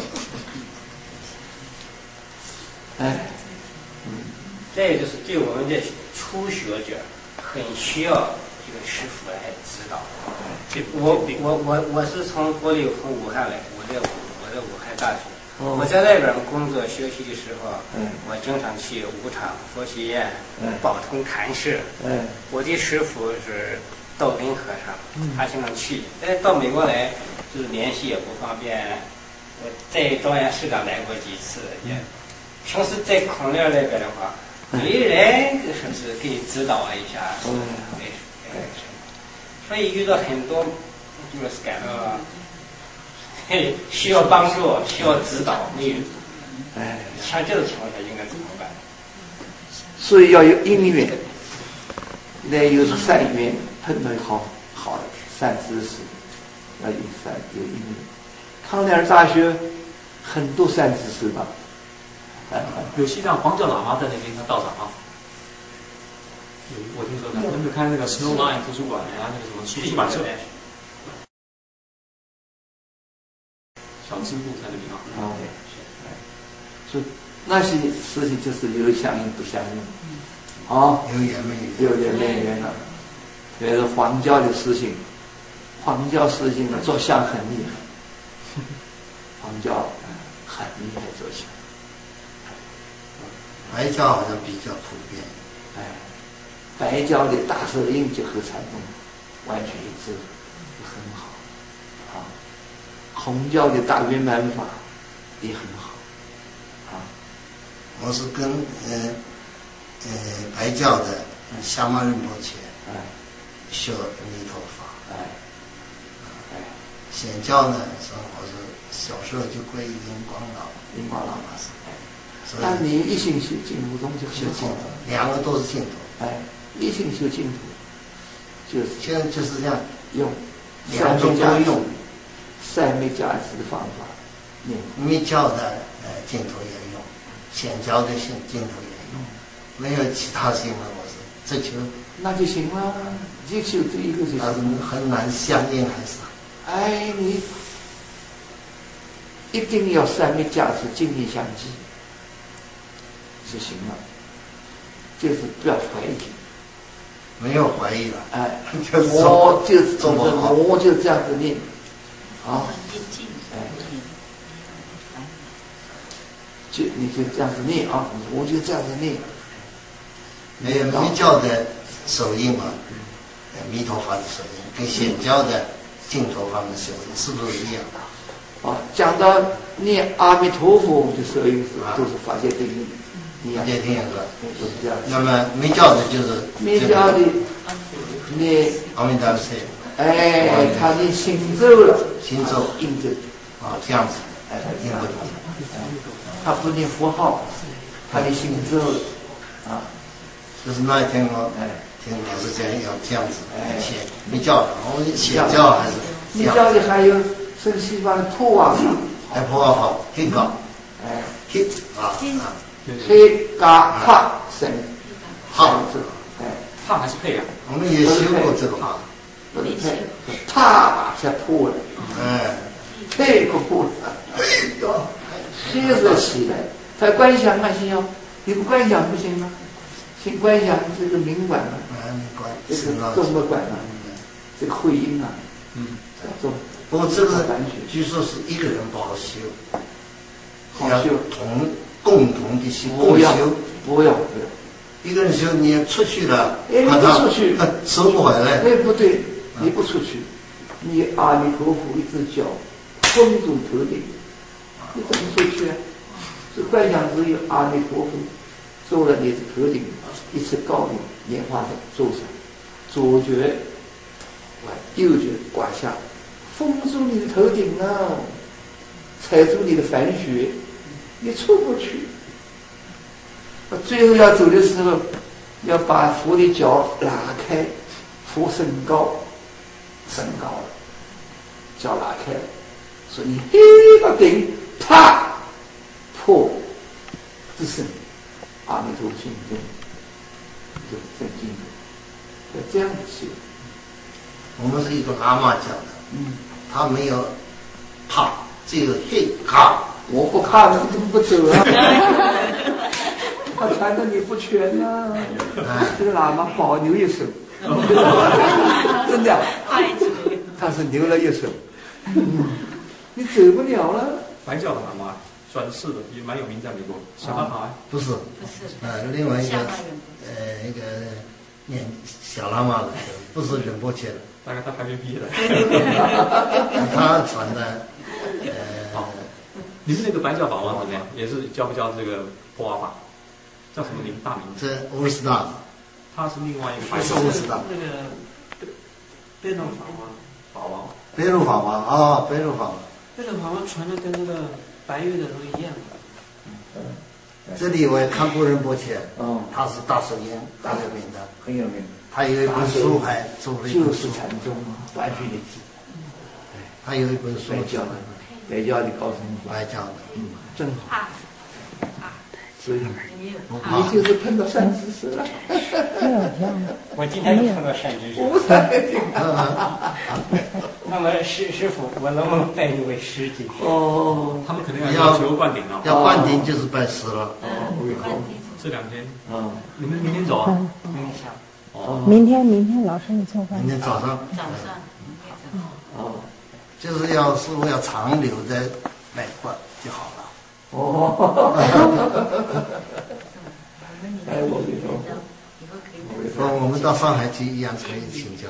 哎， 再就是对我们的初学者，很需要这个师傅来指导。我我我我是从国内从武汉来，我在我在武汉大学。我在那边工作学习的时候，嗯、我经常去武场、佛学院、嗯、宝通禅寺。嗯、我的师傅是道根和尚，嗯、他经常去。但到美国来，就是联系也不方便。我在庄严市场来过几次，也平时在孔庙那边的话，没人说是给你指导一下，嗯，为为什么？所以遇到很多就是感到。需要帮助，需要指导，没有。哎，像这种情况下应该怎么办？ 所以要有因缘，那又是善缘，碰到好好的善知识，要有善有因缘。康奈尔大学很多善知识吧？ 哎，有西藏黄教喇嘛在那边当道长啊。有，我听说的，他们开那个 Snowline 图书馆呀，那个什么书出版社。小支部在那边啊， 所以那些事情就是有相应不相应，啊， 有缘没缘， 有缘没缘了。这是黄教的事情，黄教事情的做相很厉害， 黄教很厉害做起来，白教好像比较普遍。 哎，白教的大手印就和禅宗完全一致，很好啊。红教的大圆满法也很好啊。 我是跟呃呃白教的夏曼仁波切哎学弥陀法， 哎哎， 显教呢，说我是小时候就皈依灵光老灵光老法师。 所以那你一心修净土宗就修净土很好了，， 两个都是净土。 哎，一心修净土就是现在就是这样， 用两种都用。 三昧加持的方法念。 密教的呃净土也用，显教的净净土也用，没有其他新闻我是这就那就行了，就修这一个就但是行了。 很难相应还是。 哎，你一定要三昧加持，精力相继就行了，就是不要怀疑。 没有怀疑了， 哎， 就是我就做不好， 我就这样子念，啊，哎，就你就这样子念啊，我就这样子念。 没有密教的手印嘛，呃弥陀法的手印跟显教的净土法的手印是不是一样的？ 啊，讲到念阿弥陀佛的手印时，都是法界定印，你要法界定印是吧？ 都是这样。 那么密教的就是密教的念阿弥陀佛， 哎，他念行咒了， 行咒印咒啊这样子， 哎， 印不同。 他不念符号，他念行咒了啊。 就是那一天我哎听老师讲要这样子哎写密教的，我们显教还是密教里还有生西方的破瓦法， 还破瓦法很高， 哎， 很啊啊黑嘎帕生， 好， 哎， 怕还是配啊？ 我们也修过这个法， 不是配，啪才破了， 哎， 配不破了， 哎呦， 接着起来，他观想啊行哦，你不观想不行啊，行观想这个明管啊， 哎，没关这系， 个中不管啊，这个会阴啊， 嗯， 中。 不过这个据说是一个人不好修，要好修， 同共同的修， 不要共修。 不要不要， 一个人修，你出去了， 哎，你把他不出去， 收不回来。 哎，不对，你不出去，你阿弥陀佛一只脚封住头顶，你怎么出去啊？这观想只有阿弥陀佛坐了你的头顶，一次高明莲花的座上，左脚右脚挂下，封住你的头顶啊，踩住你的凡穴，你出不去。最后要走的时候，要把佛的脚拉开，佛升高，升高了，脚拉开了，所以你嘿个顶，啪破之声，阿弥陀心中就正经的，要这样子修。 我们是一个喇嘛教的， 嗯， 他没有怕，只有嘿卡。 我不怕，你怎么不走啊？他传的你不全呐、啊，这个喇嘛保留一手，真的，他是留了一手，嗯，你走不了了。 白教的喇嘛转世的也蛮有名，在美国小喇嘛。 不是， 不是， 呃，另外一个下半人呃一个念小喇嘛的，不是仁波切的， 大概他还没毕业的。 他传的呃， 你们那个白教法王怎么样？也是教不教这个破瓦法？叫什么名？大名？ 这乌斯达， 他是另外一个白不是教乌斯达， 那个贝鲁法王， 法王。 北鲁法王啊，北鲁法王。 贝鲁法王传的跟那个白玉的都一样的。 这里我也看过仁波切， 哦， 他是大手印，大有名的， 很有名， 他有一本书还做了一本书， 就是禅宗完全一致。 他有一本书白教的，白教的高僧白教的， 嗯，真好。所以不怕你就是碰到善知识了。 我今天又碰到善知识， 无善那么师师傅，我能不能拜你为师弟？ 哦， 他们肯定要要求灌顶了。 要灌顶就是拜师了。 这两天， 啊， 你们明天走啊？ 明天下午。 哦， 明天明天老师你做饭明天早上， 早上， 哦， 就是要师傅要长留在美国就好了。 哦，哎，我跟你说， 说我们到上海去一样可以请教。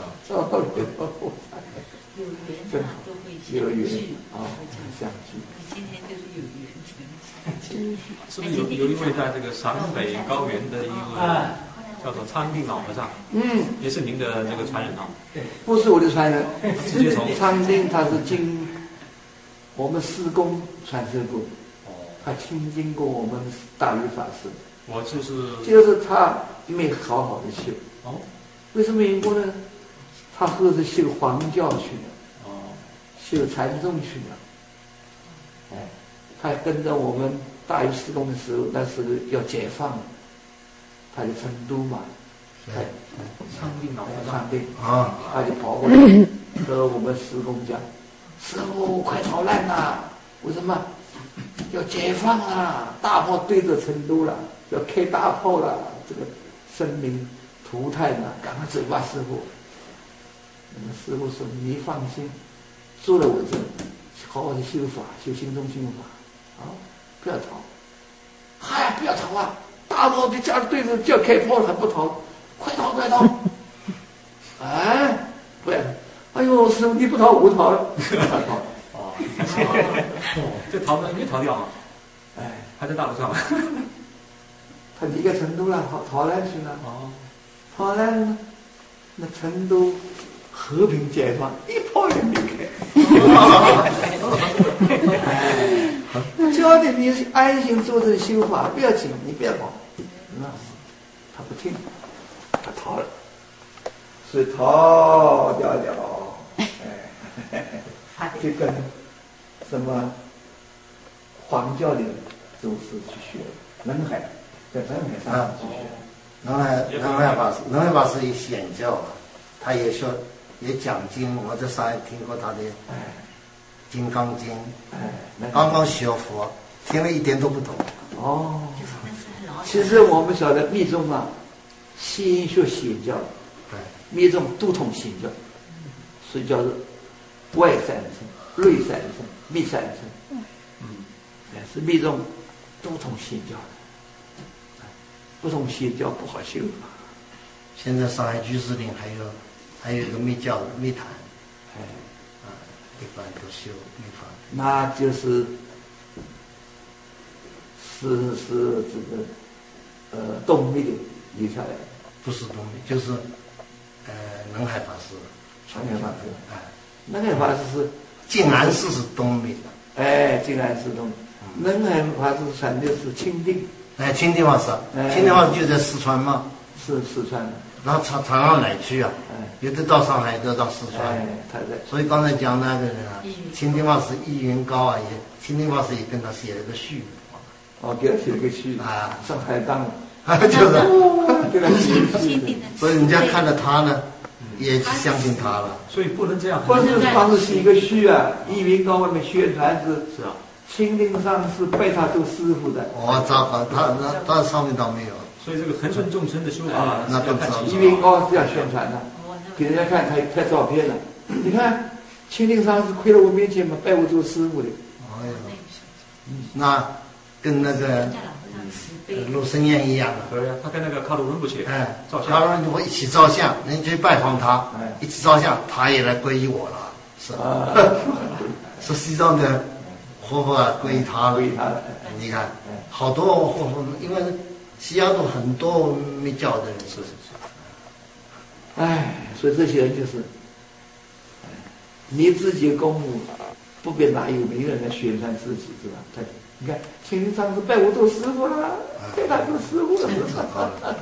有缘的都会有缘聚啊，相聚。 今天就是有缘是不是有有一位在这个陕北高原的一位叫做昌定老和尚？ 嗯， 也是您的这个传人啊？ 对，不是我的传人， 直接从昌定他是经我们师公传授过，他亲经过我们大禹法师。 我就是就是他没好好的修。 哦， 为什么没过呢？他或是修黄教去了， 哦， 修禅宗去了。哎，他跟着我们大禹师公的时候，那时候要解放，他就成都嘛，哎， 昌定老和尚昌定啊， 他就跑过来和我们师公讲：“师傅，快逃难呐！为什么？要解放啊！大炮对着成都了，要开大炮了，这个生灵涂炭了，赶快走吧，师傅。”那么师傅说：“你放心，住在我这，好好的修法，修心中心法，啊，不要逃。嗨，不要逃啊！大炮就架对着就要开炮了，还不逃，快逃，快逃！哎，不要！哎呦，师傅你不逃，我逃了，他逃了。 哦，这逃的没逃掉啊？ 哎， 还在大陆上。 他离开成都了，逃逃难去了。 哦， 逃难呢？那成都和平解放，一炮也没开。教的你安心坐着修法，不要紧，你不要跑。那他不听，他逃了，所以逃掉了。哎，就跟什么黄教的祖师去学，南海在南海上去学。 南海南海法师，南海法师也显教啊，他也说也讲经，我在上海听过他的《金刚经》，刚刚学佛，听了一点都不懂。 哦，其实我们晓得密宗啊，先学显教， 对， 密宗都统显教，所以叫做外三圣、内三圣、密三圣。嗯，是密宗都统显教的。不同邪教不好修。 现在上海居士林还有还有一个密教密坛， 哎， 啊，一般都修密法。 那就是是是这个呃东密的留下来的， 不是东密，就是呃南海法师， 南海法师， 哎， 南海法师是静安寺是东密的， 哎，静安寺东，南海法师传的是钦定。 哎，钦定法师，钦定法师就在四川嘛， 是四川的， 然后常常常来去啊，有的到上海，有的到四川， 哎，他在。 所以刚才讲那个人啊，钦定法师意云高啊，也钦定法师也跟他写了个序， 哦，给他写了个序啊， 上海当， 就是给他写了序， 所以人家看到他呢，也相信他了， 所以不能这样。 关键是当时写一个序啊，意云高外面宣传是是啊。 钦定上是拜他做师傅的。 哦，糟糕，他他他上面倒没有。 所以这个恒顺众生的修法， 那更糟。 意云高是要宣传的，给人家看他拍照片的。你看，钦定上是跪在我面前嘛，拜我做师傅的。 哎呦，那跟那个陆生燕一样的。 对呀，他跟那个卡鲁伦不去， 哎， 照相。 卡鲁伦我一起照相，人去拜访他，一起照相，他也来皈依我了，是啊，是西藏的。活佛啊，归他了， 归他了。 你看，好多活佛，因为西亚都很多密教的人，是是是。 哎，所以这些人就是，你自己功夫不必拿有名人来宣传自己，是吧？他，你看，钦定上是拜我做师傅了，拜他做师傅了，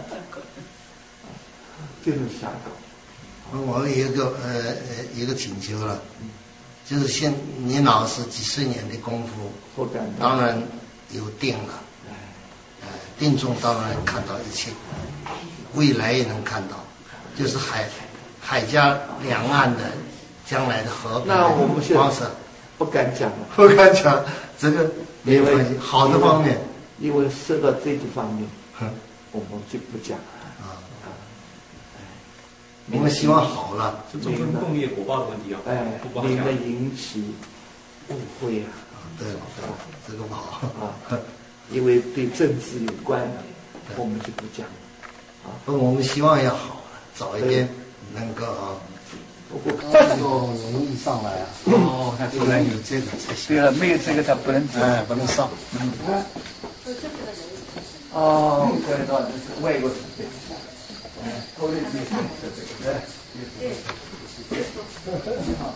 就是瞎搞。 我有一个呃呃一个请求了。就是现你老师几十年的功夫，当然有定了，呃，定中当然看到一切，未来也能看到，就是海海峡两岸的将来的和平。 那我们现在不敢讲了， 不敢讲这个没有关系，好的方面， 因为说到这个方面，我们就不讲了啊。 我们希望好了。 是众生共业果报的问题啊， 哎，免得引起误会啊。 对了，对了，这个不好啊，因为对政治有关的，我们就不讲啊。 不，我们希望要好了，早一点能够啊。 这种容易上来啊。 哦，他不能有这个才行。 对了，没有这个他不能走， 哎，不能上。 嗯。哦，对对，这是外国人对。哎，高丽地方是这个，对。对。好。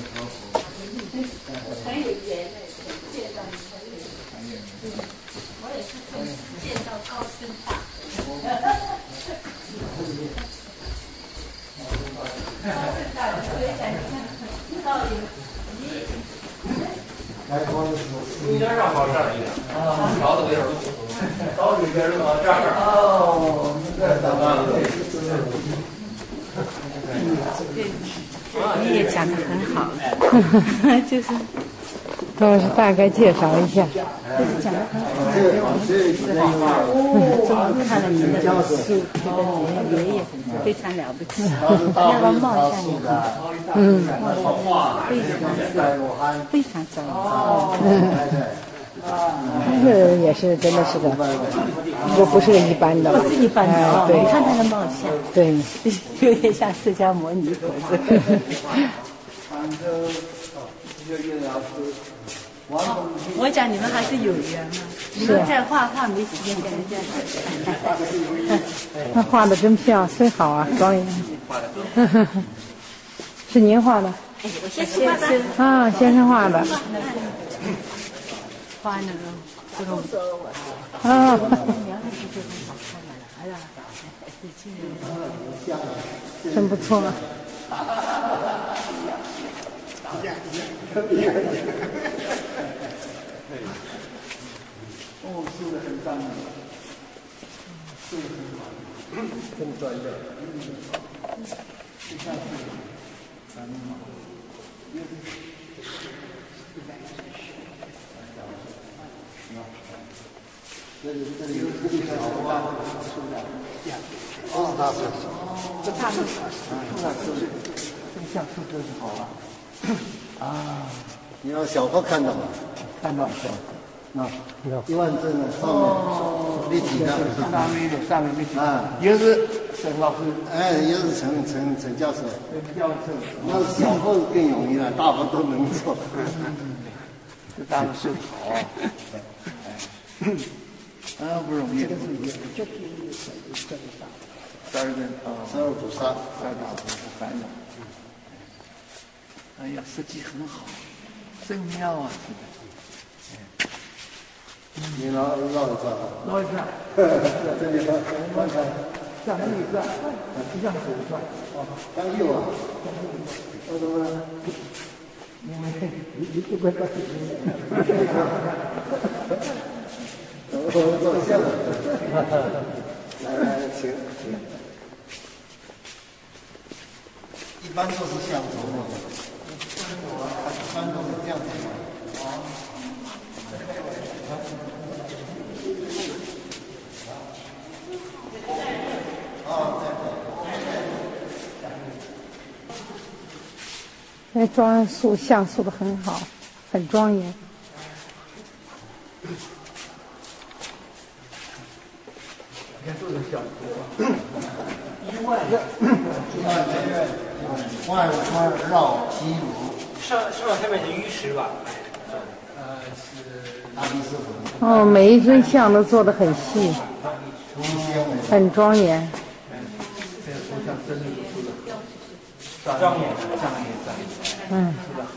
很有缘的，见到你很有缘。我也是见到高僧大。 开光的时候， 中间让到这儿一点，啊，勺子有点多，刀里边往这儿。 哦，那咱们对，你也讲得很好，就是倒是大概介绍一下，就是讲得很好。我看了你的书，觉得你爷爷非常了不起，那个貌相也很好，嗯，非常非常专业。这个也是真的是个，这不是个一般的，不是一般的啊！对，你看他的貌相，对，有点像释迦牟尼佛子。我讲你们还是有缘嘛，你们在画画没时间跟人家讲。那画的真漂亮，真好啊，庄严。是您画的？ 我先生画的。 啊，先生画的。 画那个不懂啊。真不错。 哦，说的很赞美，说的很好，真专业。就像是咱们嘛，因为这里这里有这里小花，是不是？都是大树，这大树，大树，这个像树真是好啊。啊，你让小花看到吗？看到是吧？啊，一万正的上面立体的，上面的上面立体啊，也是沈老师，哎，也是陈陈陈教授，陈教授，那小号更容易了，大号都能做。这大号是好，哎，啊不容易。这个是也就可以这个大，十二根啊，十二补三，十二大补三的。哎呀，设计很好，真妙啊！你绕绕一转，绕一转，这里边看看，向右转，向左转，哦，向右啊，为什么？因为你你不会把自己，我我做像了，来来请请，一般都是向左的，一般都是这样子的，啊。 那装塑像塑的很好，很庄严。 你看这个小图，一万个，万川绕西如。 上上下面是玉石吧？ 呃，是大理石粉。 哦，每一尊像都做得很细，很庄严。 这个图像真的是做的庄严， 庄严庄严。 嗯。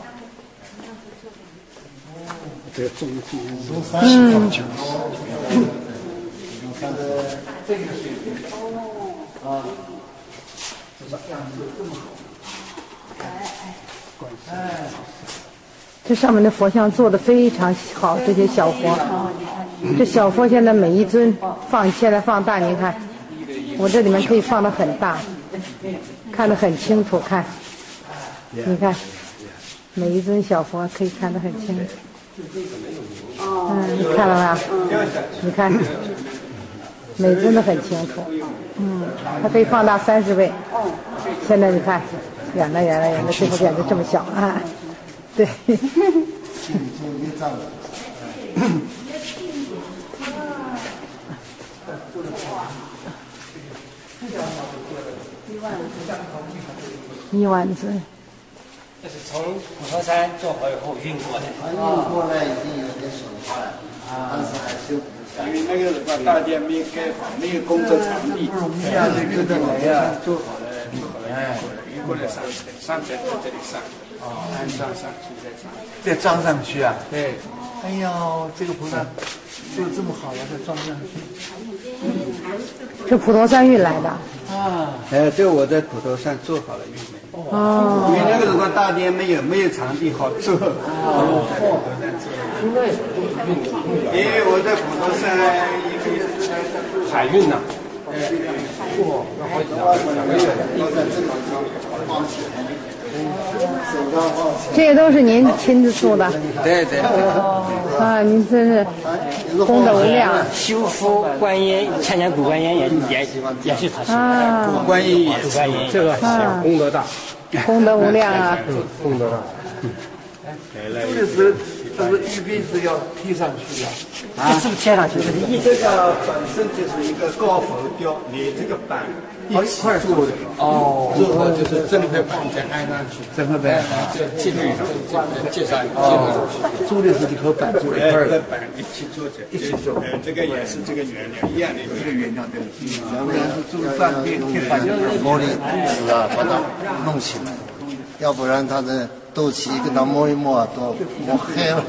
这个中间从三十到九十，看着这个水平啊，这样子这么好，哎， 这上面的佛像做得非常好，这些小佛，这小佛现在每一尊放现在放大，您看，我这里面可以放得很大，看得很清楚，看，你看，每一尊小佛可以看得很清楚。嗯，你看了吧？你看， 美真的很清楚，嗯，它可以放大三十倍。现在你看，远了远了远了，最后变得这么小啊！对。一万字。 这是从普陀山做好以后运过来。 运过来已经有点损坏了，但是还修补一下。 因为那个什么大殿没盖好，没有工作场地，这样子运过来呀，做好了，运好了，运过来上菜，上菜在这里上，哦，安上上去再上， 再装上去啊？ 对。 哎呦，这个菩萨做这么好了，再装上去。 是普陀山运来的。 啊。哎，这我在普陀山做好了运来。 哦。 因为那个时候大殿没有没有场地好做。哦。因为我在普陀山一个月是海运呐。哇，要好几两个月都在这个放起来。 这些都是您亲自做的。 对对对。 啊，您真是功德无量。 修复观音，千年古观音也也也是他修的。 古观音也古观音， 这个小功德大， 功德无量啊！ 功德大。 这是这是一辈子要贴上去的。 啊，是不是贴上去的？ 这个本身就是一个高浮雕，你这个板一起做的哦，做好就是正配板再安上去， 正配板这记录上，介绍哦，做的是这颗板做一块的板一起做的，一起做。呃，这个也是这个原料一样的，一个原料对。 咱们是做饭店贴板， 玻璃纸啊，把它弄起来，要不然它的豆漆跟它摸一摸都摸黑了。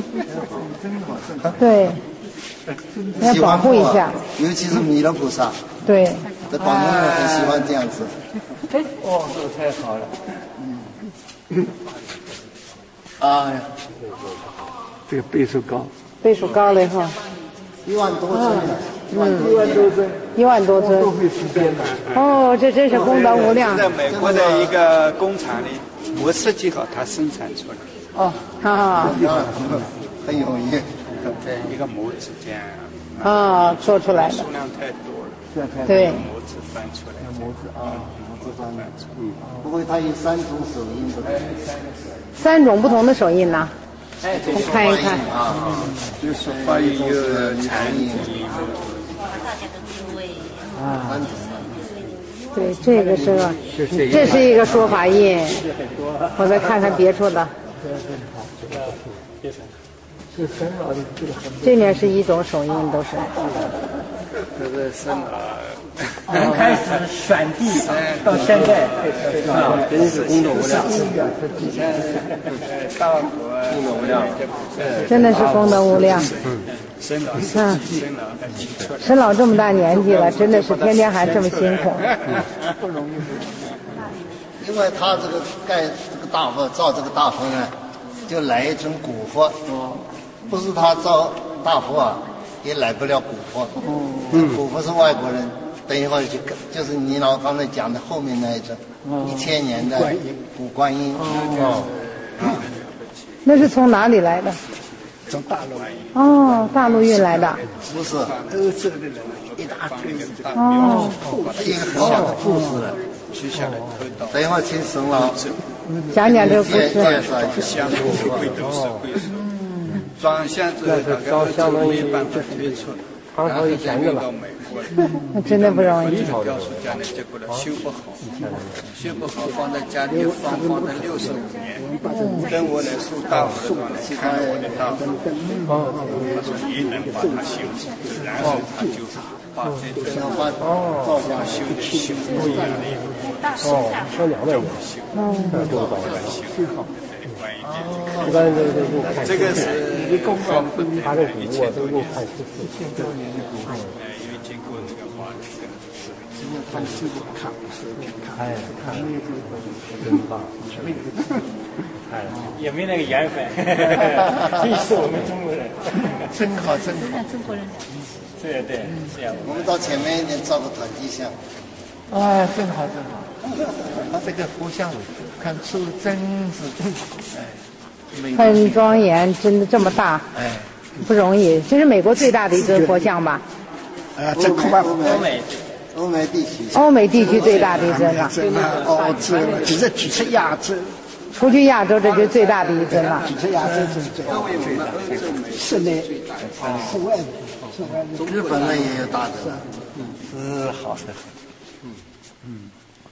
对。要保护一下， 尤其是弥勒菩萨。 对， 在广东人很喜欢这样子。 哦，这个太好了。嗯。哎呀，这个倍数高。 倍数高了以后， 一万多尊。 嗯， 一万多尊。 一万多尊。 都会时间的。 哦，这真是功德无量。 在美国的一个工厂里，我设计好，它生产出来。 哦，哈哈。 很有意。 对，一个模子这样。 啊，做出来的。 数量太多了。 对。 模子翻出来。 模子啊，模子翻出来。嗯。不过它有三种手印的。 三种不同的手印呐。哎，我看一看。 啊，就是发一个禅印。 啊。对，这个是个，这是一个说法印。我再看看别处的。这面是一种手印，都是。 这个是啊， 刚开始选地到现在，啊，真是功德无量。 大佛功德无量， 真的是功德无量。 嗯，生老嗯，沈老这么大年纪了，真的是天天还这么辛苦。 不容易。因为他这个盖这个大佛造这个大佛呢，就来一尊古佛。不是他造大佛啊，也来不了古佛。嗯，古佛是外国人。等一会儿就就是你老刚才讲的后面那一尊，一千年的古观音。哦。 那是从哪里来的？ 从大陆。 哦，大陆运来的。 不是， 欧洲的人一大堆大哦。 一个很小的故事， 取下来偷盗。 等一会儿请沈老讲讲这个故事。 介绍一下。 装箱子大概没办法推出，然后再运到美国， 那真的不容易。 雕塑家呢，结果呢修不好，修不好放在家里放放了六十五年，等我来树大和尚来看我的大佛，他说你能把它修，然后他就把这个造像修的修不一样的一个，哦，像两位修，多高来修。 一般这个这个是放不他这古物都够看十四千多年的古物，哎，因为经过这个华这个，经过看这个看是看， 哎，看真棒，哎，也没那个缘分，这是我们中国人， 真好真好， 中国人， 对对，这样。 我们到前面一点照个团体像。 哎，真好真好，他这个佛像看出真是真好，哎， 很庄严，真的这么大， 哎， 不容易。这是美国最大的一尊佛像吧？ 呃，这恐怕欧美欧美地区， 欧美地区最大的一震了。 哦，这只是举出亚洲， 除去亚洲，这就是最大的一震了。 举出亚洲这是最大的，室内、户外的， 日本人也有大的， 是好的。 嗯，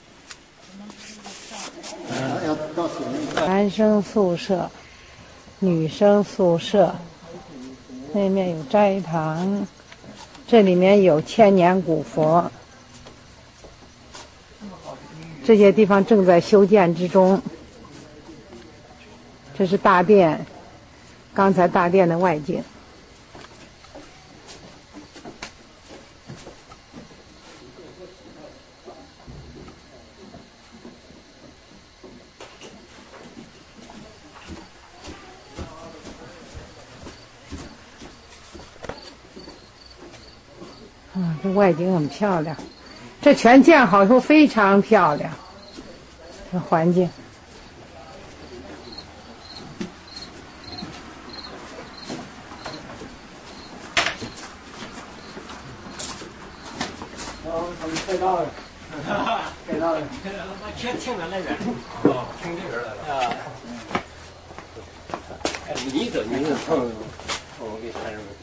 要到水面。 男生宿舍、女生宿舍，那面有斋堂，这里面有千年古佛，这些地方正在修建之中。这是大殿，刚才大殿的外景。啊，这外景很漂亮，这全建好以后非常漂亮，这环境。 开到了，开到了， 我全听着那边，哦，听这边来了啊。哎，你的你的朋友，我给看什么？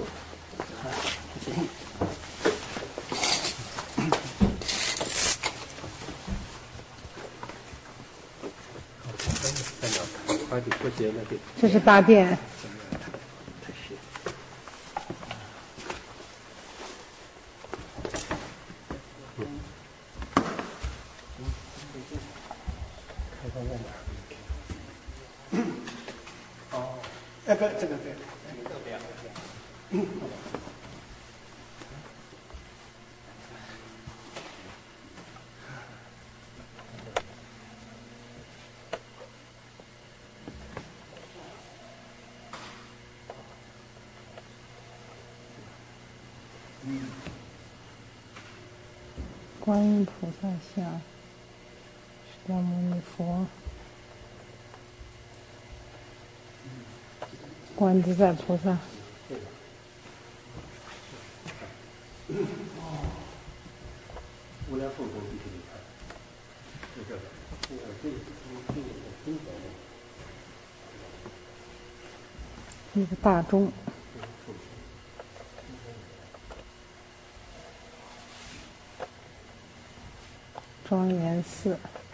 这是大殿。 哎，不，这个对，嗯。 观音菩萨像，释迦牟尼佛，观自在菩萨。 无量寿宗给你看，就这个，这个这个这个这个一个大钟。庄严寺。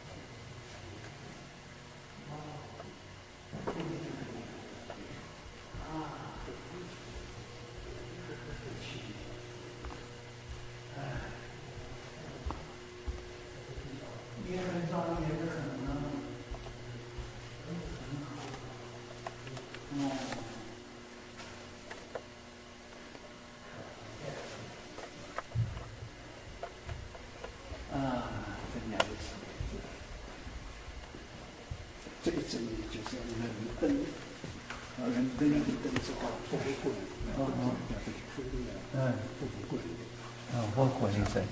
这一整理就是人灯，啊，人灯人灯这个不不过，哦哦，嗯，不不过，啊，不过那在，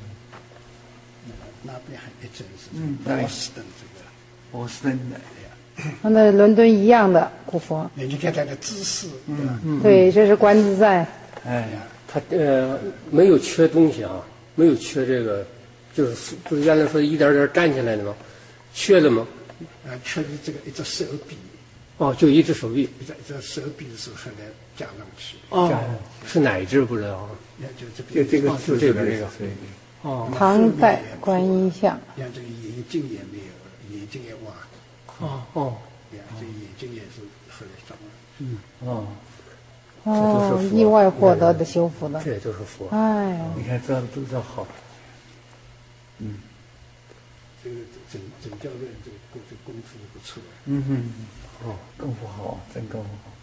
那边还一整是波士顿这个，波士顿的呀， 和那伦敦一样的古佛。 你看它的姿势，嗯嗯， 对，这是观自在。 哎呀，他呃没有缺东西啊，没有缺这个，就是就是原来说一点点站起来的嘛，缺的吗？ 啊，缺的这个一只手臂。 哦，就一只手臂。 一只一只手臂是后来加上去。 哦，是哪一只不知道啊？ 就这就这个就这边这个。哦。 唐代观音像。 像这个眼睛也没有，眼睛也挖。 哦哦。 呀，这眼睛也是后来长的。 嗯。哦。 哦，意外获得的修复的。 这都是佛。 哎。 你看这都叫好。嗯。 这个整整教院这个过这功夫不错。 嗯哼，哦，功夫好，真功夫好。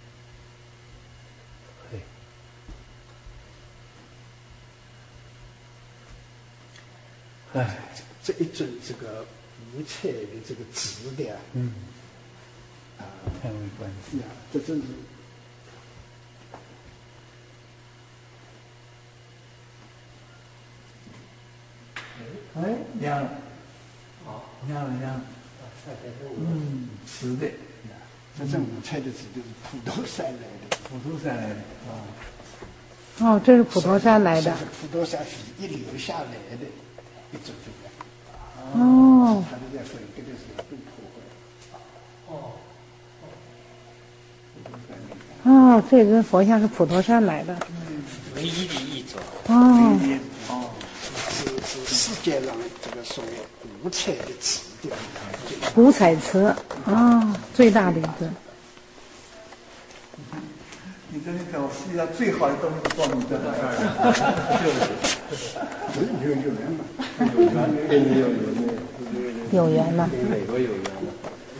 嘿，哎， 这一尊这个五彩的这个纸的， 嗯， 啊， 太微观呀，这真是。 哎，亮了，好，亮了亮了，嗯，瓷的， 这这五彩的纸都是普陀山来的， 普陀山来的啊。 哦，这是普陀山来的。 是普陀山一流下来的一种这个。 哦。 他就在说这个是都破坏。哦。 哦，这尊佛像是普陀山来的。 唯一的一种。 哦。 哦，是是世界上这个所谓五彩的瓷的。 五彩瓷啊、哦，最大的一尊。 你真的讲，世界上最好的东西都放你这儿， 有有缘嘛？ 有缘，跟你有缘有缘了。 跟美国有缘了。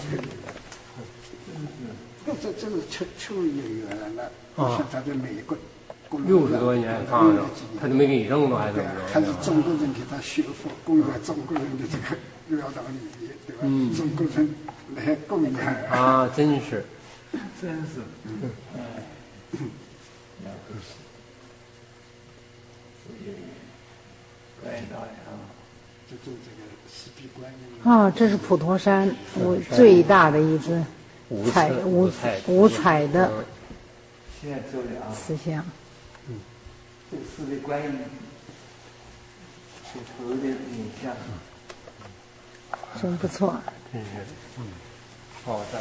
这这这是秋秋有缘了，像他在美国。 六十多年放着，他就没给你扔了，还是怎么着？ 他是中国人给他修复，供养中国人的这个庙堂里面，对吧？嗯、中国人来供养啊，真是， 真是，嗯，嗯，观音道啊， 就做这个四臂观音。 哦，这是普陀山我最大的一尊彩五五彩的现在做的啊瓷像。 嗯，这个四臂观音，这头的影像， 真不错。 真是，嗯，好在。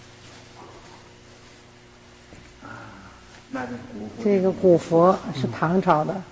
啊，那个古佛。 这个古佛是唐朝的，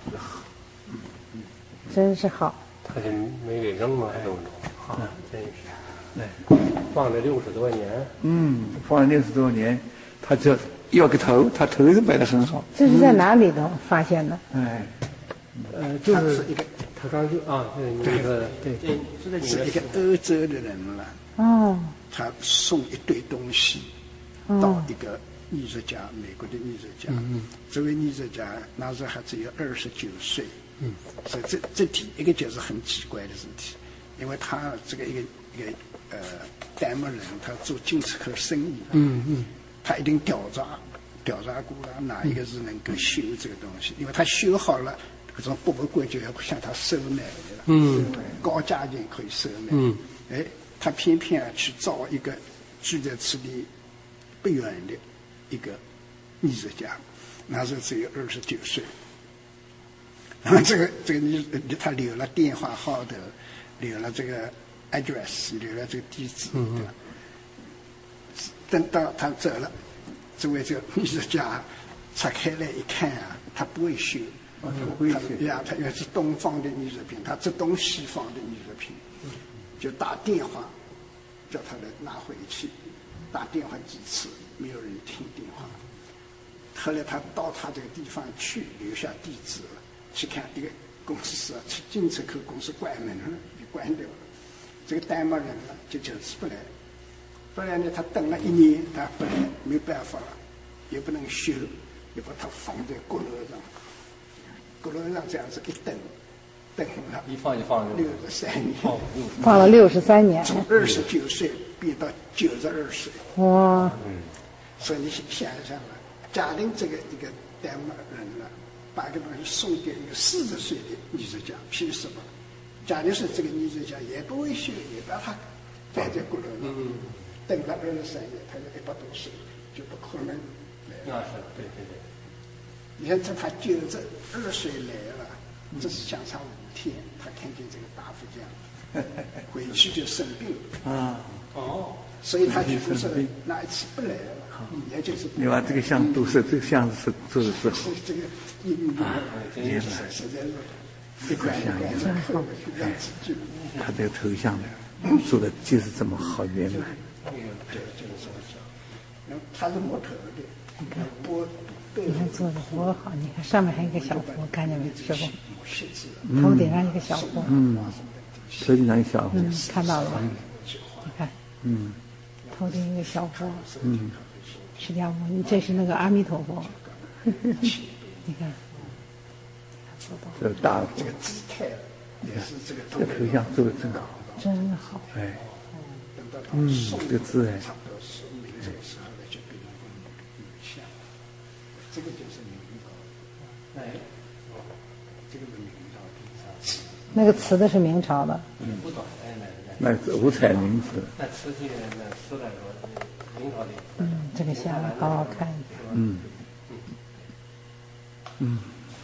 真是好。 他是没给扔了，还怎么着？好，真是。 对， 放了六十多年。 嗯，放了六十多年，他这。要个头，他头是摆得很好。 这是在哪里头发现的？ 哎， 呃，就是一个，他刚就啊，对，你说对对， 是在是一个欧洲的人了。 哦。 他送一堆东西到一个艺术家，美国的艺术家。嗯。这位艺术家那时候还只有二十九岁。嗯。所以这这题一个就是很奇怪的事体，因为他这个一个一个呃丹麦人，他做金属口生意。 嗯嗯。 他一定调查调查过了，哪一个是能够修这个东西？因为他修好了，这种博物馆就要向他收买的了。 嗯， 高价钱可以收买。 嗯， 哎，他偏偏啊去找一个住在此地不远的一个艺术家，那时候只有二十九岁。然后这个这个艺他留了电话号头，留了这个 address， 留了这个地址。嗯嗯。等到他走了，这位这个艺术家拆开来一看啊，他不会修， 哦、他不会修呀，他原是东方的艺术品，他只懂西方的艺术品，就打电话叫他来拿回去，打电话几次没有人听电话，后来他到他这个地方去，留下地址了，去看一个公司啊，去进出口公司关门了，给关掉了，这个丹麦人呢就就是不来。不然呢，他等了一年，他不来，没办法了，也不能修，也把他放在阁楼上，阁楼上这样子一等，等了一放就放六十三年， 放了六十三年， 从二十九岁变到九十二岁。 哇！ 嗯，所以你想一想啊，假定这个一个丹麦人呢，把一个东西送给一个四十岁的艺术家，凭什么？假定是这个艺术家也不会修，也把他摆在阁楼上。嗯。等了二十三年，他就一百多岁，就不可能来了。 那是对对对。 你看，这他九十二岁来了，这是相差五天，他看见这个大夫这样，回去就生病了。啊，哦，所以他就是那一次不来了，也就是。 你把这个像都是这个像是做的是。 这个印度也是实在是一块一块的，让自己。 他这个头像做的就是这么好圆满。 对，就是这么讲。他是模特的，我你看做的多好！你看上面还有一个小佛，看见没？师傅，头顶上一个小佛。 嗯，头顶上一个小佛。 嗯，看到了吧？你看。 嗯。 头顶一个小佛。嗯。释迦牟尼，这是那个阿弥陀佛。你看。 这大这个姿态也是这个这个头像做的真好。 真好。 哎。嗯，这个字哎。 差不多是明朝时候的就变成女像，这个就是明朝。哎，这个是明朝的。 那个瓷的是明朝的。 嗯，不懂哎， 那是五彩名瓷。 那瓷器那瓷来说，明朝的。 嗯，这个像好好看。 嗯。嗯。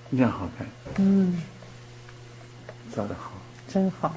这样好看。 嗯， 造得好， 真好。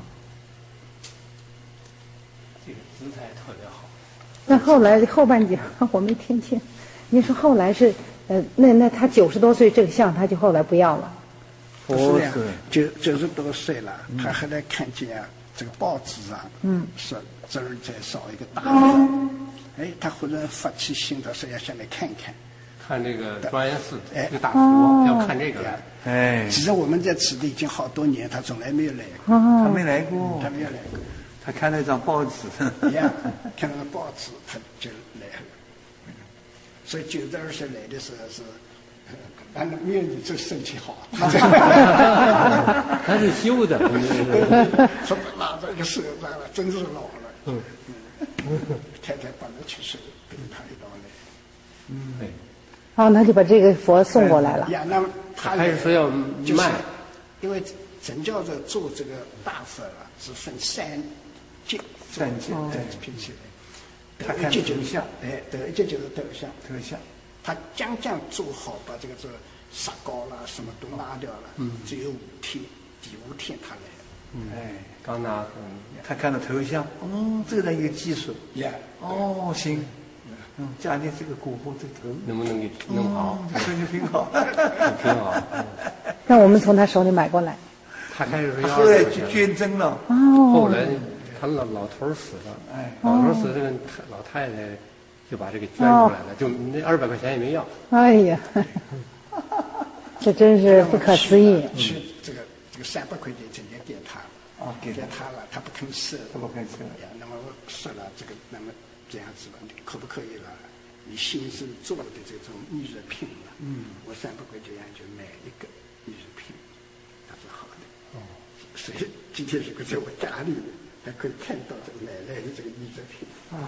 这个姿态特别好。 那后来后半截我没听清，你说后来是呃，那那他九十多岁这个像他就后来不要了。 不是呀，九九十多岁了，他后来看见啊，这个报纸上， 嗯， 说这儿再少一个大佛，哎，他忽然发起心到说要下来看看。 看这个庄严寺哎， 这个大佛，要看这个来。 哎， 其实我们在此地已经好多年，他从来没有来过。 哦， 他没来过， 他没有来过。 他看了一张报纸， 呀，看那个报纸，他就来了。所以九十二岁来的时候是，按照庙里这身体好，他是修的， 说拉这个手上了，真是老了。 嗯， 太太搬了去世，给他一道来。 嗯，对。 哦，那就把这个佛送过来了。 呀，那他还是说要卖？ 因为陈教授做这个大佛啊，是分三阶， 三阶对拼起来。 他看头像， 哎，头一阶就是头像， 头像。 他将将做好，把这个这石膏啦什么都拿掉了， 嗯， 只有五天，第五天他来。 嗯，哎，刚拿， 他看到头像，哦，这个人有技术， 呀， 哦，行。嗯，家里这个骨灰这头能不能给弄好？ 这手就挺好， 挺好。 那我们从他手里买过来。 他开始后来去捐赠了。 哦。 后来他老老头死了，哎，老头死，这个老太太就把这个捐出来了，就那二百块钱也没要。 哎呀，这真是不可思议。 去这个这个三百块钱直接给他了， 啊，给他了，他不肯收， 他不肯收呀。那么我说了这个，那么这样子吧，可不可以了？你新生做的这种艺术品了，嗯，我三百块钱就买一个艺术品，他说好的。哦，所以今天如果在我家里还可以看到这个奶奶的这个艺术品，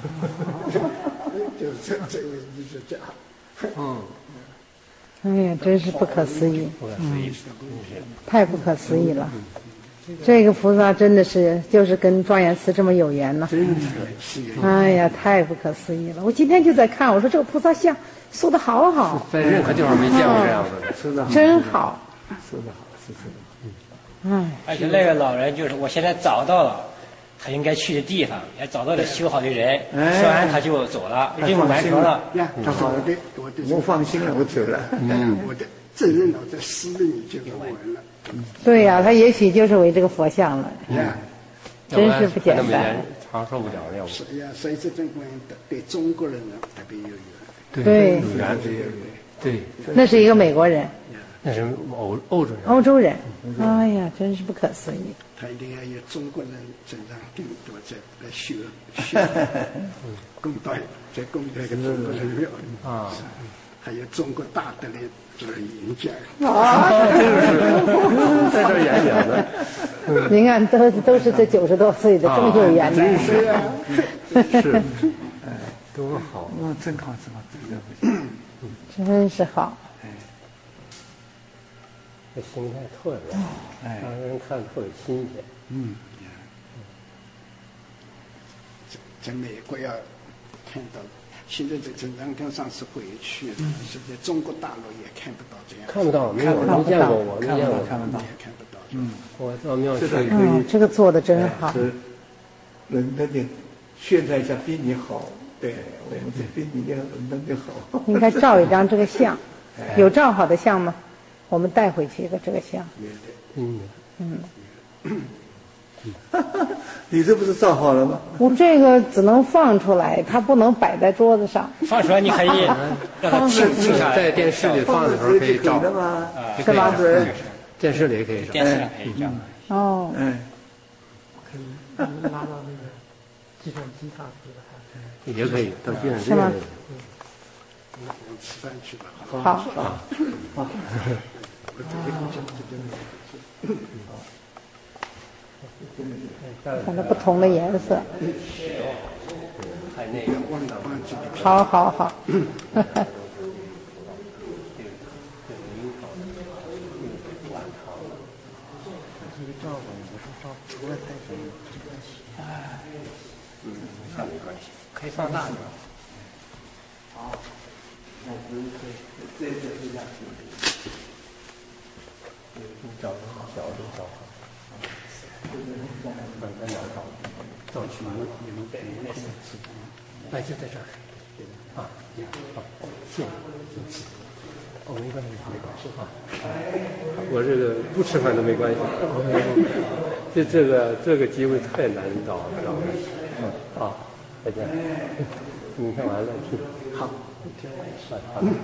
就是这这位艺术家。 嗯。 哎呀，真是不可思议， 不可思议， 太不可思议了。这个菩萨真的是就是跟庄严寺这么有缘呢。 真是， 哎呀，太不可思议了！我今天就在看，我说这个菩萨像塑的好好， 在任何地方没见过这样子的， 塑的好， 真好， 塑的好，是塑的好。 嗯， 而且那个老人就是我现在找到了他应该去的地方，也找到了修好的人，说完他就走了，任务完成了。 呀，他说我的我的， 我放心了，我走了。 嗯，我的责任我在司里就做完了。 对呀、啊，他也许就是为这个佛像了， 呀， 真是不简单。 长寿不了了，要不。 是呀，所以这种观对中国人呢特别有缘。 对， 有缘是有缘。 对， 那是一个美国人， 那是欧欧洲人。 欧洲人，哎呀，真是不可思议。 他一定要有中国人身上更多在来修修功德，在功德跟中国人庙里啊，还有中国大德的做演讲啊， 就是在这演讲的。 您看，都都是这九十多岁的，真有缘的。 是啊，是，哎，多好， 嗯，真好，真好，真的不行， 真是好。 哎， 这心态特别好，哎，让人看特别新鲜。 嗯， 在美国要看到，现在这陈章刚上次回去，是在中国大陆也看不到这样。 看不到，没有，没见过，我没见过， 看不到， 也看不到。 嗯，我到庙去， 嗯，这个做的真好。 人家的宣传一下比你好，对，我们这比你的人的好。 应该照一张这个像，有照好的像吗？我们带回去一个这个像。 嗯嗯。 你这不是照好了吗？ 我这个只能放出来，它不能摆在桌子上。 放出来你可以让它静静下来， 在电视里放的时候可以照的吗？ 是吗？ 电视里也可以照。 电视里可以照。 哦。 嗯。 可以拉到那个计算机上去也可以到计算机是吗？ 我吃饭去吧。 好。 好。 好。 看它不同的颜色。 还那个， 好好好。 嗯，那没关系，可以放大点。 好，那可以可以，这这这样。 找小的找，慢慢找找，找去有有北那是，哎就在这儿，啊，好，谢谢，哦没关系没关系啊，我这个不吃饭都没关系，这这个这个机会太难找找了，嗯好，再见，你看完了听，好，听完了，好，嗯。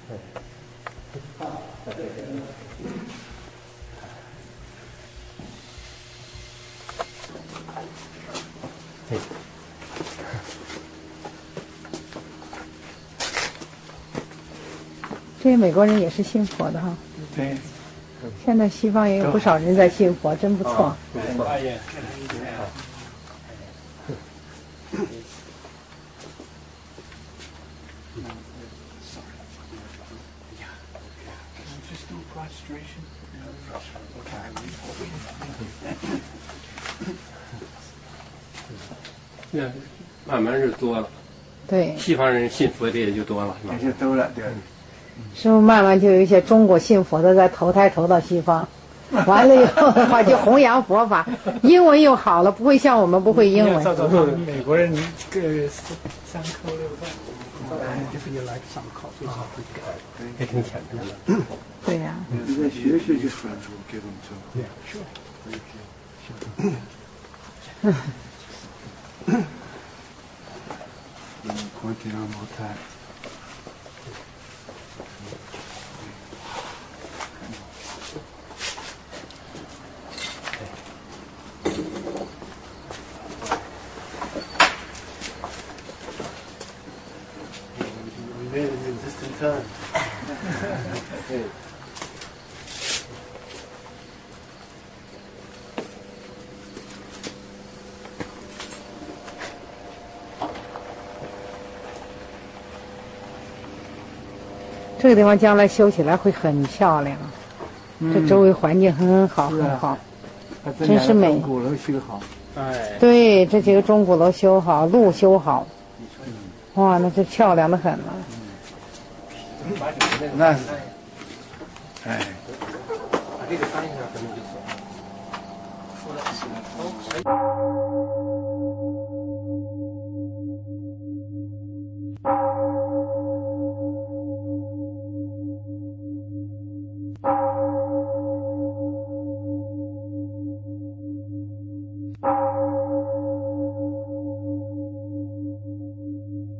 这些美国人也是信佛的哈。 对。 现在西方也有不少人在信佛，真不错。 不错。那慢慢是多了， 对， 西方人信佛的也就多了， 也就多了，对。 是不是慢慢就有一些中国信佛的在投胎投到西方，完了以后的话就弘扬佛法，英文又好了，不会像我们不会英文。 照照他们美国人这个三口六饭，就是要来上考，最少会改， 也挺简单的。 对呀。 你在学学就算出给他们做。对，是。嗯。Continuiamo a votare. We made it in just in time. 这个地方将来修起来会很漂亮，嗯、这周围环境很好很好，啊、真是美。 钟鼓楼修好， 哎，对，这几个钟鼓楼修好，路修好，哇，那这漂亮的很了。 那是，哎。 把这个翻一下，咱们就走。